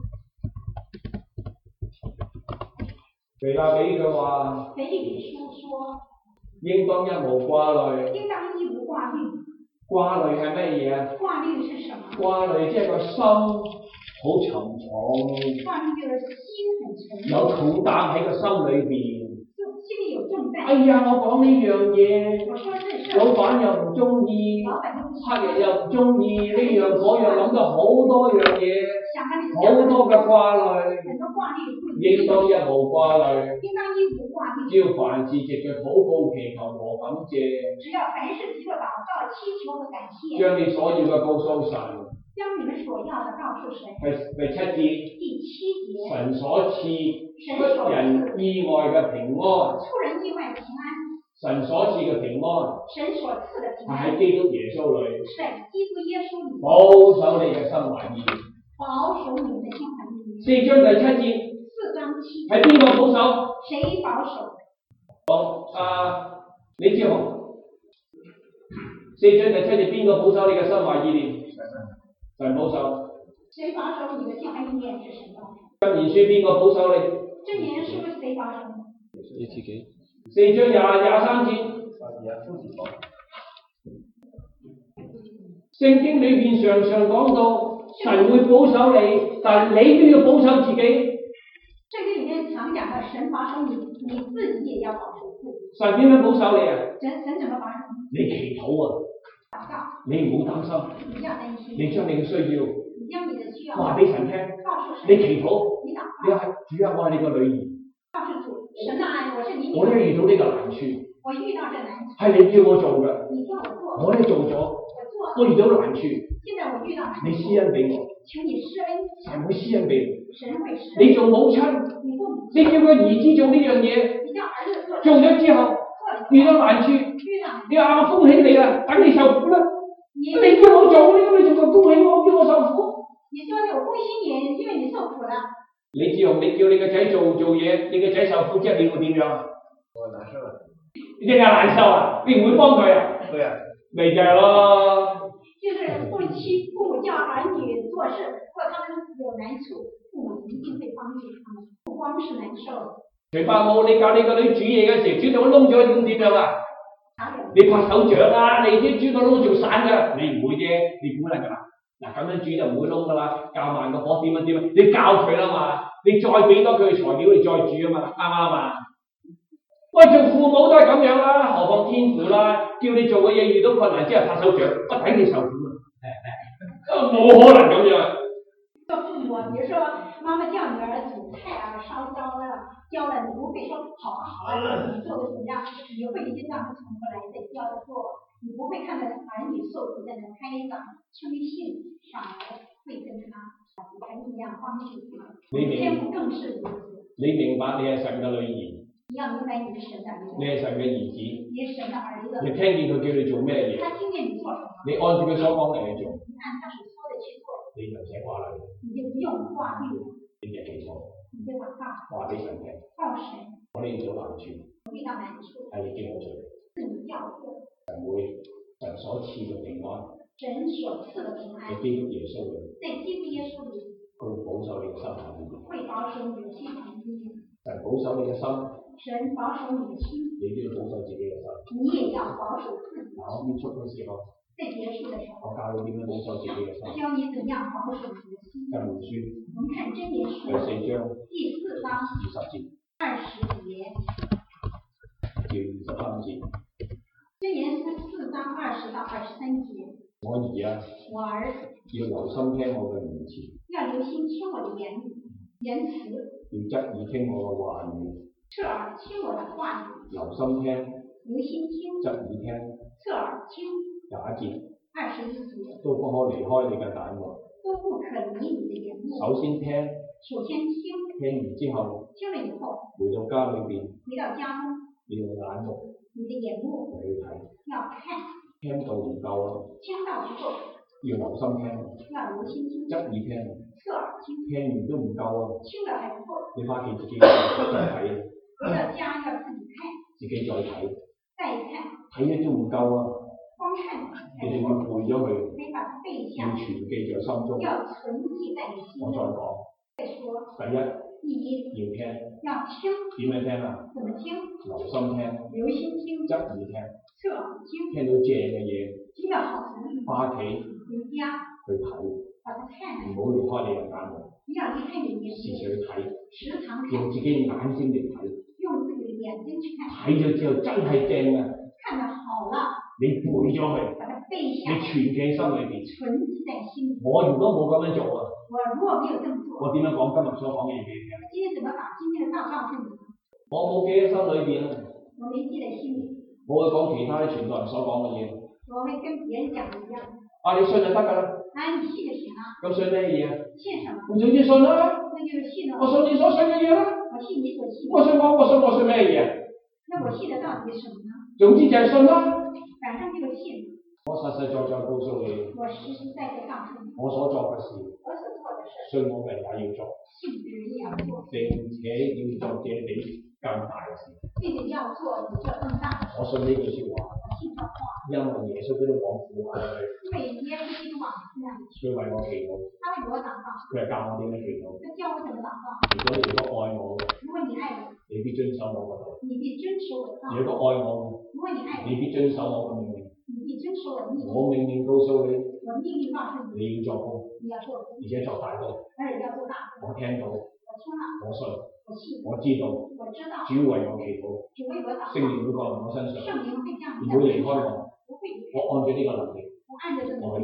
腓立比佢話， 腓立比書說， 應當一無掛慮。 應當一無掛慮。 掛慮係乜嘢啊？ 掛慮是什麼？ 掛慮即係個心好沉重， 掛慮就是心很沉重， 有重擔喺個心裏邊。 就心裡有重擔。 哎呀，我講呢樣嘢， 我說這事， 老闆又唔中意， 老闆都不喜客人歡， 又唔中意，呢樣嗰樣，諗到好多樣嘢， 想把你好多嘅掛慮， 很多掛慮不應當一無掛慮。 應當一無掛慮。 只要凡事藉着禱告祈求和感謝， 只要凡事藉着禱告、祈求和感謝， 將你所要嘅告訴神。 將你們所要的告訴神。 第7節， 第7節， 神所賜出人意外嘅平安， 出人意外的平安， 神所賜嘅平安神所賜的平係安， 喺基督耶穌裏， 是在基督耶穌裡保守你嘅心懷意念。 保守你們的心懷意念。 4章第7節 4章7節， 係邊個保守？ 誰保守？ 李志雄。4章第7節邊個保守你嘅心懷意念？神保守。 誰保守你的心懷意念是神保守。 箴言書邊個保守你？ 箴言書誰保守你自己。 4章23節。聖經裏邊常常講到神會保守你，但你都要保守自己。 聖經裡面常講的神保守你，你自己也要保守自己。 神點樣保守你啊？ 神怎麼保守你？ 你祈禱啊！ 禱告， 你唔好擔心， 你不要擔心， 你將你嘅需要你將話俾神聽，你祈禱，你係主啊，我係你個女兒，我呢遇到呢個難處，係你叫我做嘅，我呢做咗，我遇到難處，你施恩俾我，神會施恩俾你，你做母親，你叫個兒子做呢樣嘢，做咗之後遇到難處，你話我恭喜你啦，等你受苦啦，你叫我做呢，你仲話恭喜我，叫我受苦？你說我恭喜你，因為你受苦了。你之後你叫你個仔做嘢，你個仔受苦之後你會點樣？ 我難受啊！ 你淨係難受啊？你唔會幫佢啊？ 對啊， 咪就係咯。 就是父母叫兒女做事，或他們有難處，父母一定會幫助他們，不光是難受。 徐伯母，你教你個女煮嘢嘅時候，煮到窿咗咁點樣啊？你拍手掌啊！你啲煮到窿仲散㗎，你唔會啫，你估能㗎啦。嗱咁樣煮就唔會窿㗎啦，較慢個火點樣，你教佢啦嘛，你再俾多佢材料你再煮啊嘛，啱唔啱啊？喂，做父母都係咁樣啦，何況天父啦，叫你做嘅嘢遇到困難之後拍手掌，我睇你受苦啊，冇可能咁樣。 做父母，比如說媽媽叫女兒煮菜啊，燒焦了，你不會說好啊，你做的怎麼樣？你會一定讓他從頭來再教着做，你不會看着兒女受苦在那拍掌稱慶，反而會跟他還一樣幫助他。天父更是如此。 你明白你係神嘅女兒。 你要明白你是神的兒子。 你係神嘅兒子。 你是神的兒子。 你聽見佢叫你做咩嘢？ 他聽見你做什麼？ 你按照佢所講嚟去做。 你按他所說的去做。 你就唔使掛慮。 你就不用掛慮。 你就祈禱。 你就禱告。 話俾神聽。 告神。 我哋遇到難處。 遇到難處。 係你叫我做。 是你要做。 神所賜嘅平安。 神所賜的平安。 喺基督耶穌裏。 在基督耶穌裏。 佢會保守你嘅心靈。 會保守你的心靈。 神保守你嘅心。 神保守你的心。 你都要保守自己嘅心。 你也要保守自己。 我結束嘅時候。 在結束的時候。 我教你點樣保守自己嘅心。 教你怎樣保守你的心。 箴言書。 我們看箴言書。 第4章。 第4章。 20節。 20節。 至23節。 箴言書4章20到23節。 我兒啊。 我兒。 要留心聽我嘅言詞。 要留心聽我的言詞。 要側耳聽我嘅話語。 側耳聽我的話語。 留心聽。 留心聽。 側耳聽。 側耳聽。 21節。 21節。 都不可離開你嘅眼目。 都不可離你的眼目。 首先聽。聽完之後。 聽了以後。 回到家裏邊。 回到家中。 你嘅眼目。 你的眼目。 你要睇。 要看。 聽到唔夠啊。 聽到不夠。 要留心聽。 要留心聽。 側耳聽。 側耳聽。 聽完都唔夠啊。 聽了還不夠。 你翻屋企自己再睇。 回到家要自己看。 自己再睇。 再看。 睇咗都唔夠啊。 光看。 你哋要背咗佢。 你把它背下。 要存記在心中。 要存記在你心中。 我再講。 再說。 第一。要聽。 要聽。 點樣聽啊？ 怎麼聽？ 留心聽。 留心聽。 側耳聽。 側耳聽。 聽到正嘅嘢。 聽到好聽。 翻屋企。 回家。 去睇。 把它看。 唔好離開你嘅眼目。 不要離開你的眼目。 時常去睇。 時常看。 用自己眼睛嚟睇。 用自己的眼睛去看。 睇咗之後真係正啊！ 看得好了。 你背咗佢。 把它背下。 你存記喺心裏邊。 存記在心裏。 我如果冇咁樣做啊。 我如果沒有這麼做。 我點樣講今日所講嘅嘢俾你聽？ 今天怎麼把今天的道告訴你？ 我冇記喺心裏邊啊。 我沒記在心裏。 我會講其他啲傳道人所講嘅嘢。 我會跟別人講一樣。 啊，你信就得㗎啦。 啊，你信就行啦。 咁信咩嘢啊？ 信什麼？ 你總之信啦。 那就是信咯。 我信你所信嘅嘢啦。 我信你所信。 我信咩嘢啊？ 那我信的到底是什麼呢？ 總之就係信啦。 反正就是信。 我實實在在告訴你。 我實實在在告訴你。 我所作嘅事。 我所做的事。 信我嘅人也要做。 信人也要做。 並且要做這比更大嘅事。 並且要做比這更大的事。 我信呢句説話。 我信這話。 因為耶穌基督往父那裏去。 因為耶穌基督往父那裏去。 佢為我祈禱。 他為我禱告。 佢係教我點樣祈禱。 他教我怎麼禱告。 如果愛我。 如果你愛我。 你必遵守我嘅道。 你必遵守我的道。 如果愛我。 如果你愛我。 你必遵守我嘅命令。 你必遵守我的命令。 我命令告訴你。 我命令告訴你。 你要做工。 你要做工。 而且做大工。 而且要做大工。 我聽到。 我聽了。 我信。 我信。 我知道。 我知道。 主為我祈禱。 主為我禱告。 聖靈會降臨我身上。 聖靈會降臨。 唔會離開我。 不會離開。 我按照呢個能力。 我按照這個能力。 我去做。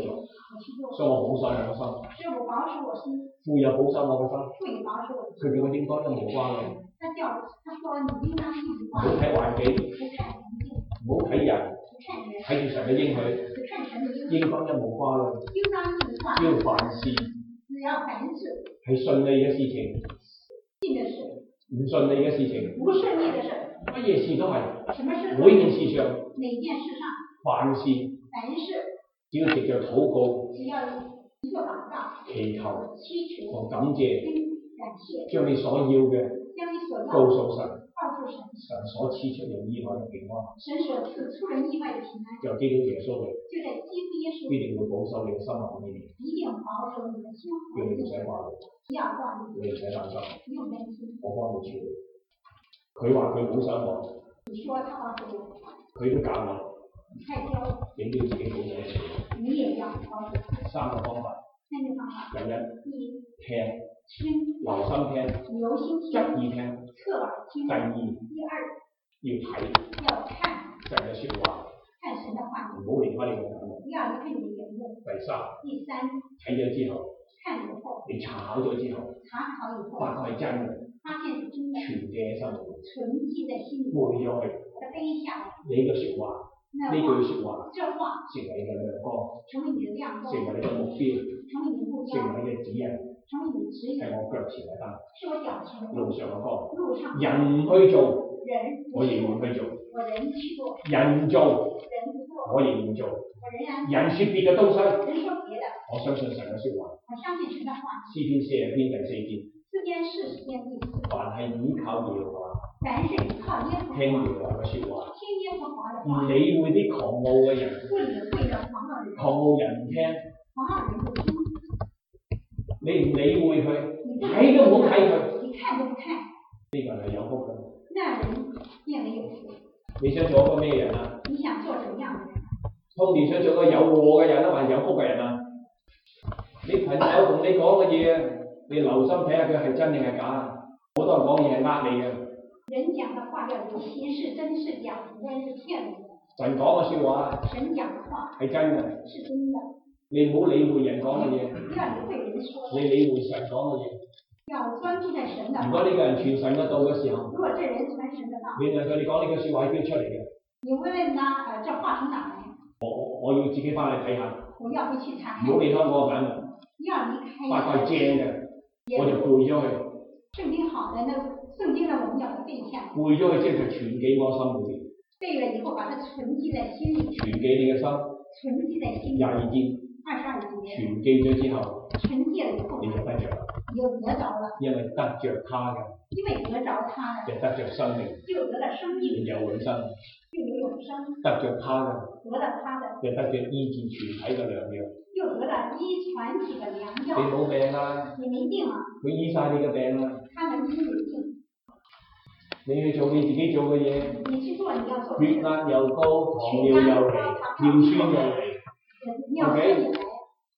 去做。 所以我保守我個心， 所以我保守我心， 父又保守我個心。 父也保守我的心。 佢叫我應該都無關嘅， 他說你應當一無掛唔好睇環境， 不看環境， 唔好睇人， 不看人， 睇住神嘅應許， 不看神的應許， 應當一無掛嘅。 應當一無掛。 只要凡事只要凡事係順利嘅事情， 信的事， 唔順利嘅事情， 不順利的事， 乜嘢事都係， 什麼事都每件事上， 每件事上， 凡事凡事只要藉着禱告、 只要一個禱告、 祈求祈求同感謝， 跟感謝， 將你所要嘅將你所要告訴神， 告訴神， 神所賜出人意外嘅平安， 神所賜出人意外的平安， 就基督耶穌嘅， 就在基督耶穌必定會保守你嘅心和意念， 一定保守你的心叫你唔使掛慮， 不要掛慮， 你唔使擔心， 不用擔心。 我幫你處理。佢話佢保守我， 你說他保守我， 佢都教我， 你太教我， 你都要自己保守自己。 你也要保守。 三個方法， 三個方法， 第一， 第一， 聽， 聽， 留心聽， 留心聽， 側耳聽。 側耳聽。 第二， 第二， 要睇要看神嘅説話， 看神的話語， 唔好離開你嘅眼目。 不要離開你的眼目。 第三， 第三， 睇咗之後， 看以後， 你查考咗之後， 查考以後， 發覺係真嘅， 發現是真的， 存記喺心裏， 存記在心裏， 背咗佢， 把它背下來。 你嘅説話，呢句説話這話成為你嘅亮光， 成為你的亮光， 成為你嘅目標， 成為你的目標， 成為你嘅指引， 成為你的指引， 係我腳前嘅燈， 是我腳前的路上嘅光。 路上人唔去做， 人我仍然去做； 我人去做， 人做， 人不做， 我仍然做。 我仍然人説別嘅東西， 人說別的， 我相信神嘅説話。 我相信神的話。 詩篇40篇第4節， 詩篇40篇第4節， 凡係倚靠耶和華， 凡是依靠耶和華， 聽耶和華嘅説話， 聽耶和華的唔話， 理會啲狂傲嘅人， 不理會的狂傲人， 狂傲人唔聽， 狂傲人不聽， 你唔理會佢， 你不睇都唔好睇佢， 你看都不看， 呢個係有福嘅。 那人變為有福。 你想做一個咩人啊？ 你想做什麼樣的人？ 通年想做個有禍嘅人啊，還是有福嘅人啊？你朋友同你講嘅嘢，你留心睇下佢係真定係假。好多人講嘢係呃你嘅。 人講的話要留心是真是假，不然是騙你的。 神講嘅説話神講的話係真嘅， 是真的， 你唔好理會人講嘅嘢， 不要理會人說你的， 理會神講嘅嘢。 要專注在神的如果話。 呢個人傳神嘅道嘅時候， 如果這人傳神的道， 你問佢你講呢句説話喺邊出嚟嘅？ 你會問他，這話從哪來？ 我要自己翻去睇下， 我要回去查看。 唔好離開我個版本， 要離開。 發覺係正嘅，我就背咗佢， 聖經好的，那聖經呢，我們要背下， 背咗佢即係存記我心裏邊， 背了以後把它存記在心裏， 存記你嘅心。 存記在心裏。 22節， 22節， 存記咗之後， 存記了以後， 你就得着啦， 你就得着了， 因為得着他嘅， 因為得着他的， 就得着生命， 就得了生命， 你有永生； 就有永生， 得着他嘅， 得了他的， 就得着醫治全體嘅良藥。 又得了醫全體的良你藥。 冇病啊， 你沒病啊， 佢醫晒你嘅病啦。 他能醫你的病。 你去做你自己做嘅嘢， 你去做你要做的血事， 壓又高，糖尿又嚟，尿酸又嚟， 尿酸也來。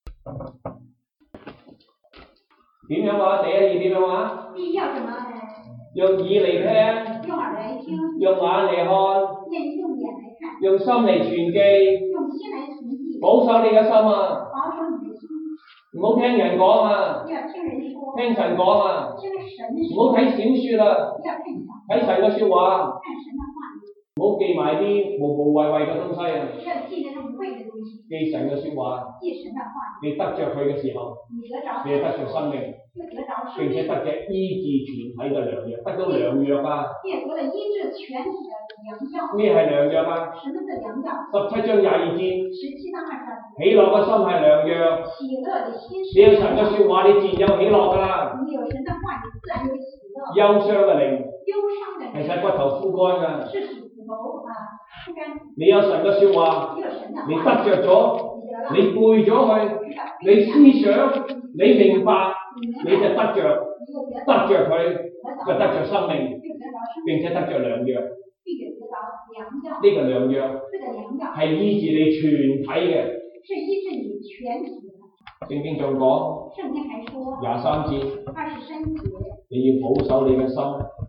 點樣話？第一要點樣話？ 第一要什麼？ 用耳嚟聽， 用耳來聽， 用眼嚟看， 用眼來看， 用心嚟存記， 用心來存記， 保守你嘅心啊！ 保守你的心， 唔好聽人講啊， 不要聽人說， 聽神講啊！ 聽神唔說， 好睇小説啦， 不要看小睇神嘅説話， 看神的話語， 唔好記埋啲無謂嘅東西啊！ 不要記那種無謂的東西， 記神嘅説話， 記神的話語， 你得着佢嘅時候， 你得着你就得着生命， 就得着生並且命， 得着醫治全體嘅良藥，得到良藥啊！ 並得了醫治全體的良藥。 咩係良藥啊什麼是良藥 ？17章22節， ？17章22節。 喜樂嘅心係良藥。 喜樂的心你有神嘅説話，你自然有喜樂㗎啦。 你有神的話，你自然有喜樂。 憂傷嘅靈憂傷的係使靈骨頭枯乾㗎。 是使骨頭枯乾。 你有神嘅説話， 你有神的話， 你得着咗， 你得了， 你背咗佢，你思想，你明白，你就得着， 你就得得着佢，就着得着生命， 就得着生命， 並且得着良藥。 並且得着良藥。 呢個良藥這個良藥係醫治你全體嘅。 是醫治你全體的。 聖經仲講聖經還說 23節， 23節， 你要保守你嘅心，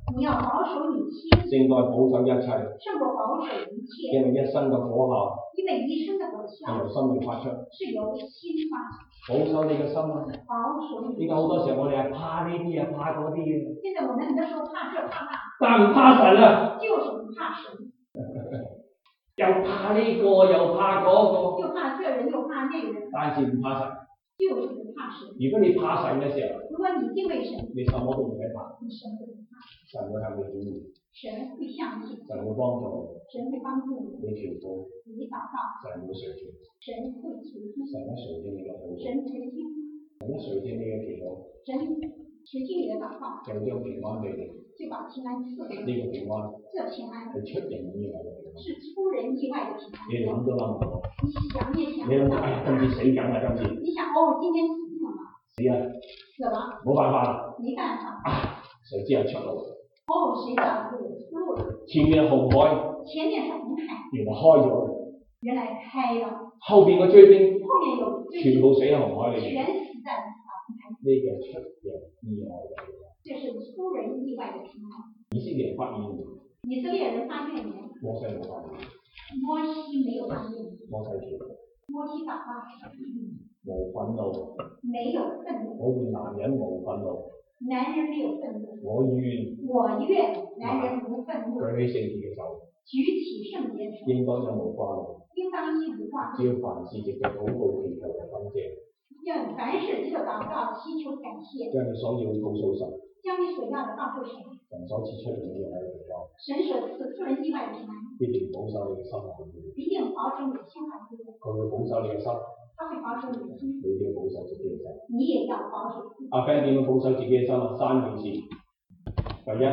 你要保守你心， 勝過保守一切， 勝過保守一切， 因為一生嘅果效因為一生的果係效由心裏發出。 是由心發出。 保守你嘅心啊！ 保守你的心。 依家好多時候我哋係怕呢啲啊，怕嗰啲嘅， 現在我們很多時候怕這怕那， 但唔怕神啊！ 就是不怕神， 又怕呢個，又怕嗰個， 又怕這人又怕那人， 但是唔怕神。 就是不怕神。 如果你怕神嘅時候， 如果你敬畏神， 你什麼都唔使怕， 你什麼都不怕， 神會向你顯現， 神會向你， 神會幫助神會幫助你，你祈禱， 你禱告， 神會垂聽， 神會垂聽， 神一垂聽你嘅禱告， 神垂聽， 神一垂聽你嘅祈禱， 神垂聽你的禱告， 就將平安俾你。 就把平安賜給呢你。 個平安這平安係出人意外嘅平安， 是出人意外的平安。 你諗都諗唔到。 你想也想你諗不到。 哎呀，今次死梗啦，今次你想哦，今天死定了， 死啦， 死了， 冇辦法啦， 沒辦法。 誰知有出路？ 哦，誰知道會有出路了？ 前面紅海， 前面是紅海， 原來開咗， 原來開了， 後邊嘅追兵後面有全部死喺紅海裏面， 全死在紅海。 呢個係出人意外嘅平安。 這是出人意外的平安。 以色列人發現， 以色列人發現沒？ 摩西冇發現， 摩西沒有發現， 摩西條摩西禱告無憤怒， 沒有憤怒， 我願男人無憤怒， 男人沒有憤怒， 我願我願男人無憤怒， 舉起聖潔嘅手， 舉起聖潔手， 應當有無掛慮， 應當一無掛慮， 只要凡事藉著禱告祈求和感謝， 要凡事藉著禱告祈求感謝， 將你所要告訴神， 將你所要的告訴神， 神所賜出人意外嘅平安， 神所賜出人意外的平安， 必定保守你嘅心懷意念， 必定保守你的心懷意念， 佢會保守你嘅心， 他會保守你的心， 你都要保守自己嘅心。 你也要保守自己。 阿 friend 點樣保守自己嘅心啊？三件事，第一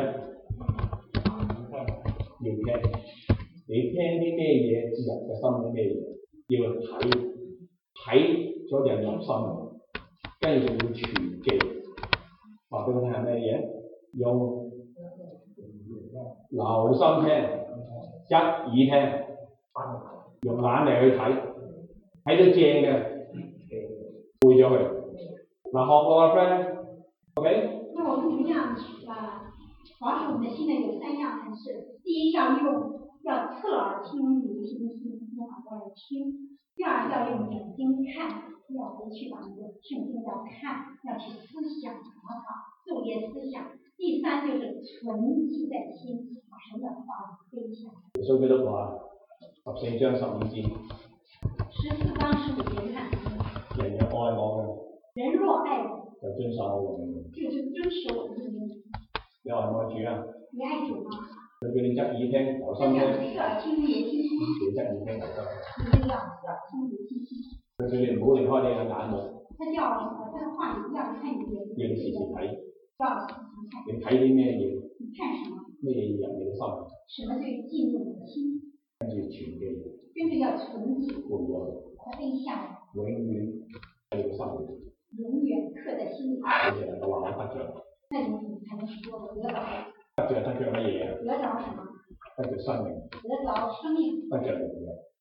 要聽，你聽啲咩嘢，自人嘅心啲咩嘢，要睇咗人入心，跟住仲要傳記，話俾佢聽係咩嘢？用留心聽，一耳聽，用眼嚟去睇，睇到正嘅背咗佢。嗱，學我阿 friend，OK？ 那我們怎麼樣保守我們的心呢？有三樣才是：第一，要側耳聽，聆聽，用耳朵來聽；第二，要用眼睛看，要回去把那個聖經要看，要去思想查考，晝夜思想；第三就是存記在心，把神的話背下來。 耶穌基督話14章12節 14章15節看， 人若愛我嘅， 人若愛我， 就遵守我嘅命令。 就是遵守我的命令。 你愛唔愛主啊？ 你愛主嗎？ 佢叫你側耳聽，留他叫心聽， 你側耳聽，也聽。 你側耳聽留心。 你就要側耳聽，也聽。 佢叫你唔好離開你嘅眼目， 他叫他的話語要看你眼睛， 要你時時睇， 要時時看。 你睇啲咩嘢， 你看什麼？ 咩嘢入你嘅心， 什麼最進入你的心？ 跟住傳記， 跟住要存記， 背咗佢， 把它背下來， 永遠喺你嘅心裏， 永遠刻在心裏。 你就能夠話我得着。 那你才能說我得着。 得着乜嘢啊？ 得着什麼？ 得着生命， 得着生命。 得着良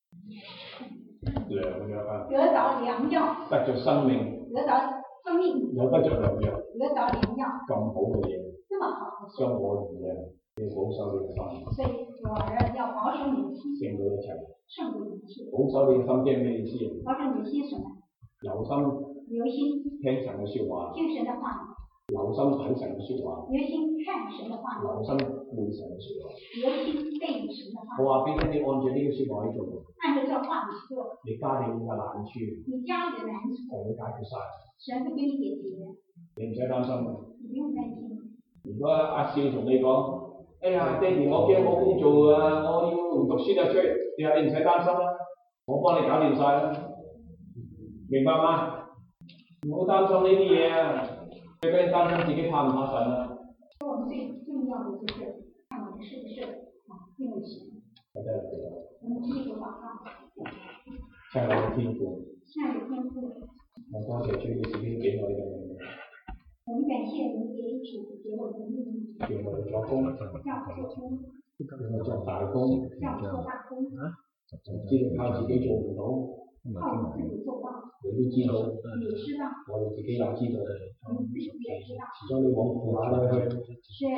藥啊！ 得着良藥。 得着生命， 得着生命。 有得着良藥， 得着良藥。 咁好嘅嘢， 這麼好的事。 將我兒啊，要保守你嘅心， 所以我兒要保守你的心， 勝過一切。 勝過一切。 保守你嘅心即係咩意思啊？ 保守你的心什麼？ 留心留心聽神嘅説話， 聽神的話， 留心睇神嘅説話， 留心看神的話， 留心背神嘅説話。 留心背神的話。 我話俾你聽，你按照呢個説話去做， 按照這話語去做， 你家裏嘅難處， 你家裏的難處， 就會解決晒， 神會給你解決， 你唔使擔心。 你不用擔心。 如果阿少同你講，哎呀，爹哋，我驚冇工做啊，我要唔讀書就出去，你話你唔使擔心啦，我幫你搞掂晒啦，明白嗎？唔好擔心呢啲嘢啊，最緊要擔心自己怕唔怕神啊。 我們最重要的就是看我們是不是敬畏神。 我真係記得。 我們繼續禱告。 親愛的天父， 親愛的天父， 我多謝主你自己給我呢個命令， 我們感謝你給主給我們的命令， 叫我哋作工， 讓我做工， 叫我作大工， 讓我做大工， 知道靠自己做唔到， 靠我們自己做不到， 你都知道， 你知道， 我哋自己又知道， 我們自己也知道， 所以你往苦下去， 是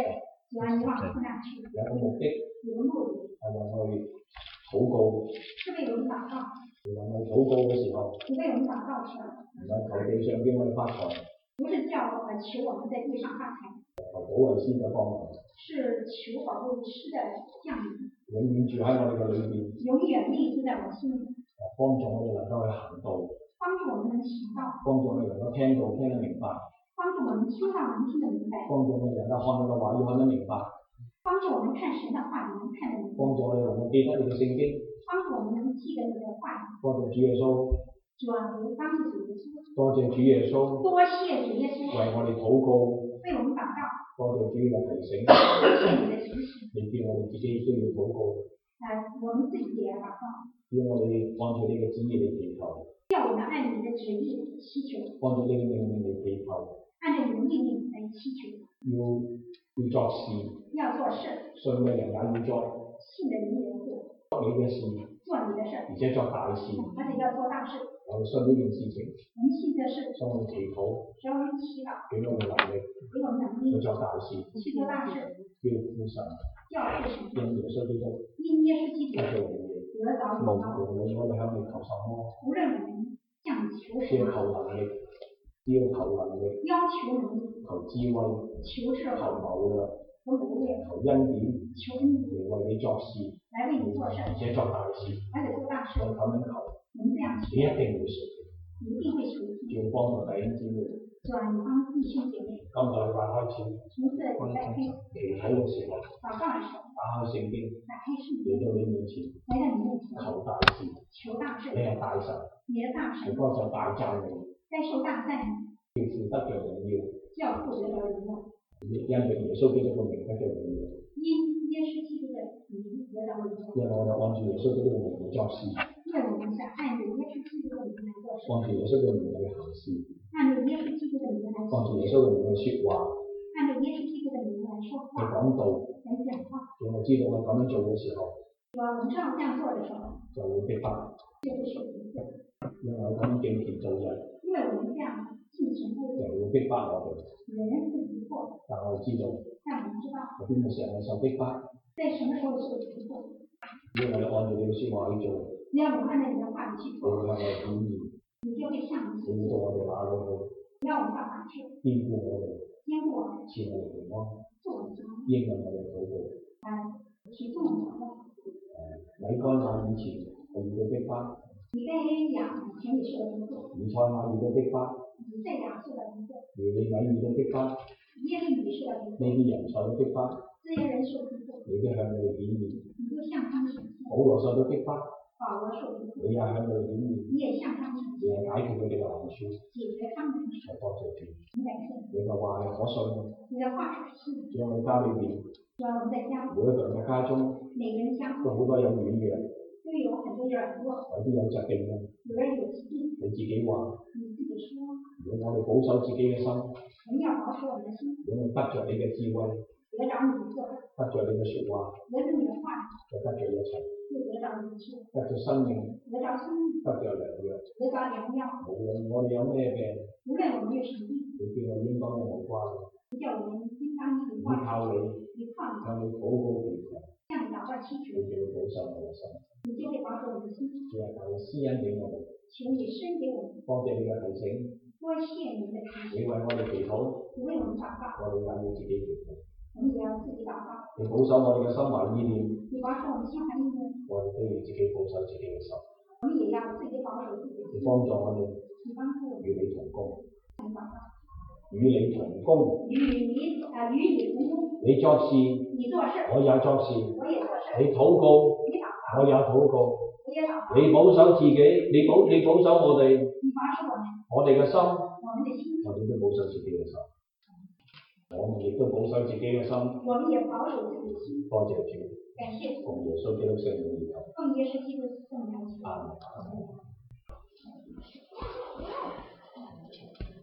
主啊，你往父那去， 有個目的有個目的， 係為我哋禱告， 是為我們禱告。 為我禱告嘅時候， 是為我們禱告的時候， 唔係求地上邊我哋發財， 不是叫求我們在地上發財， 求保惠師嘅幫忙， 是求保惠師的降臨， 永遠住喺我哋嘅裏邊， 永遠立住在我心裏， 幫助我哋能夠去行道， 幫助我們能行道， 幫助我哋能夠聽到聽得明白， 幫助我們聽到能聽得明白， 幫助我哋能夠看到嘅話語看得明白， 幫助我們看神的話語能看得明白， 幫助我哋能夠記得你嘅聖經， 幫助我們能記得你的話語。 多謝主耶穌， 主啊，我們幫助主耶穌， 多謝主耶穌多謝主耶穌為我哋禱告， 為我們禱告， 多謝主嘅提醒， 多謝你的提醒。 你叫我哋自己都要禱告， 我們自己也禱告， 叫我哋按照你嘅旨意嚟祈求， 叫我們按你的旨意祈求， 按照你嘅命令嚟祈求， 按照你的命令來祈求。 要作事， 要做事， 信嘅人也要作， 信的人也要做， 做你嘅事， 做你的事， 而且作大事。 而且要做大事。 我哋信呢件事情， 我們信這事， 所以我哋祈禱， 只要我們祈禱， 俾我哋能力給我們能力去做大事， 去做大事， 叫父神， 叫父神， 因耶穌基督因耶穌基督得到榮耀。 得到榮耀。 無論我哋向你求什麼， 無論我們向你求什只要麼， 求能力，只要求能力， 要求能力， 求智慧， 求智慧， 求謀略， 求謀略， 求恩典， 求恩典， 嚟為你作事， 來為你做事， 而且作大事。 而且做大事。 我哋咁樣求， 我們這樣求， 你一定會成， 你一定會成功。 要幫助弟兄姊妹。 主啊，你幫弟兄姐妹， 今個禮拜開始， 從這禮拜開始， 祈禱嘅時候， 禱告的時候， 打開聖經， 打開聖經， 嚟到你面前， 來到你面前， 求大事。 求大事， 你係大神， 你的大神你該受大讚美， 該受大讚美， 叫父得着榮耀， 叫父得着榮耀， 因為耶穌基督嘅名得着榮耀。 因耶穌基督的名得着榮耀。 因為我哋按住耶穌基督嘅名嚟作事， 因為我們是按着耶穌基督的名來做事， 按住耶穌嘅名嚟行事， 按着耶穌基督的名來按住耶穌行嘅名去説話， 按着耶穌基督的名來說去話， 講道。 來講話。 讓我知道我咁樣做嘅時候， 我們知道這樣做的時候， 就會逼迫， 就會受逼迫， 因為我咁樣敬虔做人， 因為我們這樣敬虔做人人， 會逼迫我哋。 人是逼迫， 但我哋知道， 但我們知道喺邊個時候我受逼迫， 在什麼時候受逼迫。 因為我哋按照你嘅説話去做， 只要我們按照你的話語去你做， 會向我哋顯現， 你就會向你你會到我哋哪裏去， 你要我們到哪去， 堅固我哋， 堅固我們， 賜我哋平安， 助我們平安， 應允我哋禱告。 提供我們禱告。 米該亞以前係遇到逼迫， 以賽亞以前也受了逼迫， 以賽亞遇到逼迫， 以賽亞受了逼迫， 耶利米遇到逼迫， 耶利米受了逼迫， 呢啲人受到逼迫， 這些人受逼迫， 你都向佢哋顯現。 你就向他們顯現。 保羅受到逼迫， 保羅受逼迫， 你又向佢哋顯現， 你也向他們顯你係現， 解決佢哋嘅難處。 解決他們的難處。 係多謝主， 很感謝你嘅話係可信嘅， 你的話是可信的。 在我哋家裏邊， 只要我們在家， 每一個人嘅家中每個人家都好多有軟弱， 都有很多軟弱， 有啲有疾病嘅。 有人有疾病。 你自己話， 你自己說， 如果我哋保守自己嘅心， 我們要保守我們的心， 如果我哋得着你嘅智慧， 得着你的智慧， 得着你嘅説話， 得着你的話， 就得着一切， 又得着一切， 得着生命， 得着生命， 得着良藥。 得着良藥。 無論我哋有咩病， 無論我們有什麼病， 你叫我應當有無關， 你叫我們應當依依靠靠你， 依靠你， 向你禱告祈求， 向你禱告祈求， 你就會保守我嘅心。 你就會保守我們的心。 主啊，求你施恩俾我哋， 求你施給我們， 多謝你嘅提醒， 多謝你的提醒， 你為我哋祈禱， 你為我們禱告， 我哋也要自己祈禱。 我們也要自己禱告。 你保守我哋嘅心懷意念， 你保守我們心懷意念， 我哋都要自己保守自己嘅心。 我們也要自己保守自己的心。 你幫助我哋你幫助我們， 與你同工， 禱告， 與你同工。 與你同工。 你作事， 你做事， 我也作事； 我也做事。 你禱告， 你禱告， 我也禱告。 我也禱告。 你保守自己，你保守我哋， 你保守我哋嘅心， 我們的心， 我哋都保守自己嘅心。我哋亦都保守自己嘅心。 我們也保守自己的心。 多謝主， 感謝主， 奉耶穌基督聖名而求。 奉耶穌基督聖名而求。 阿門。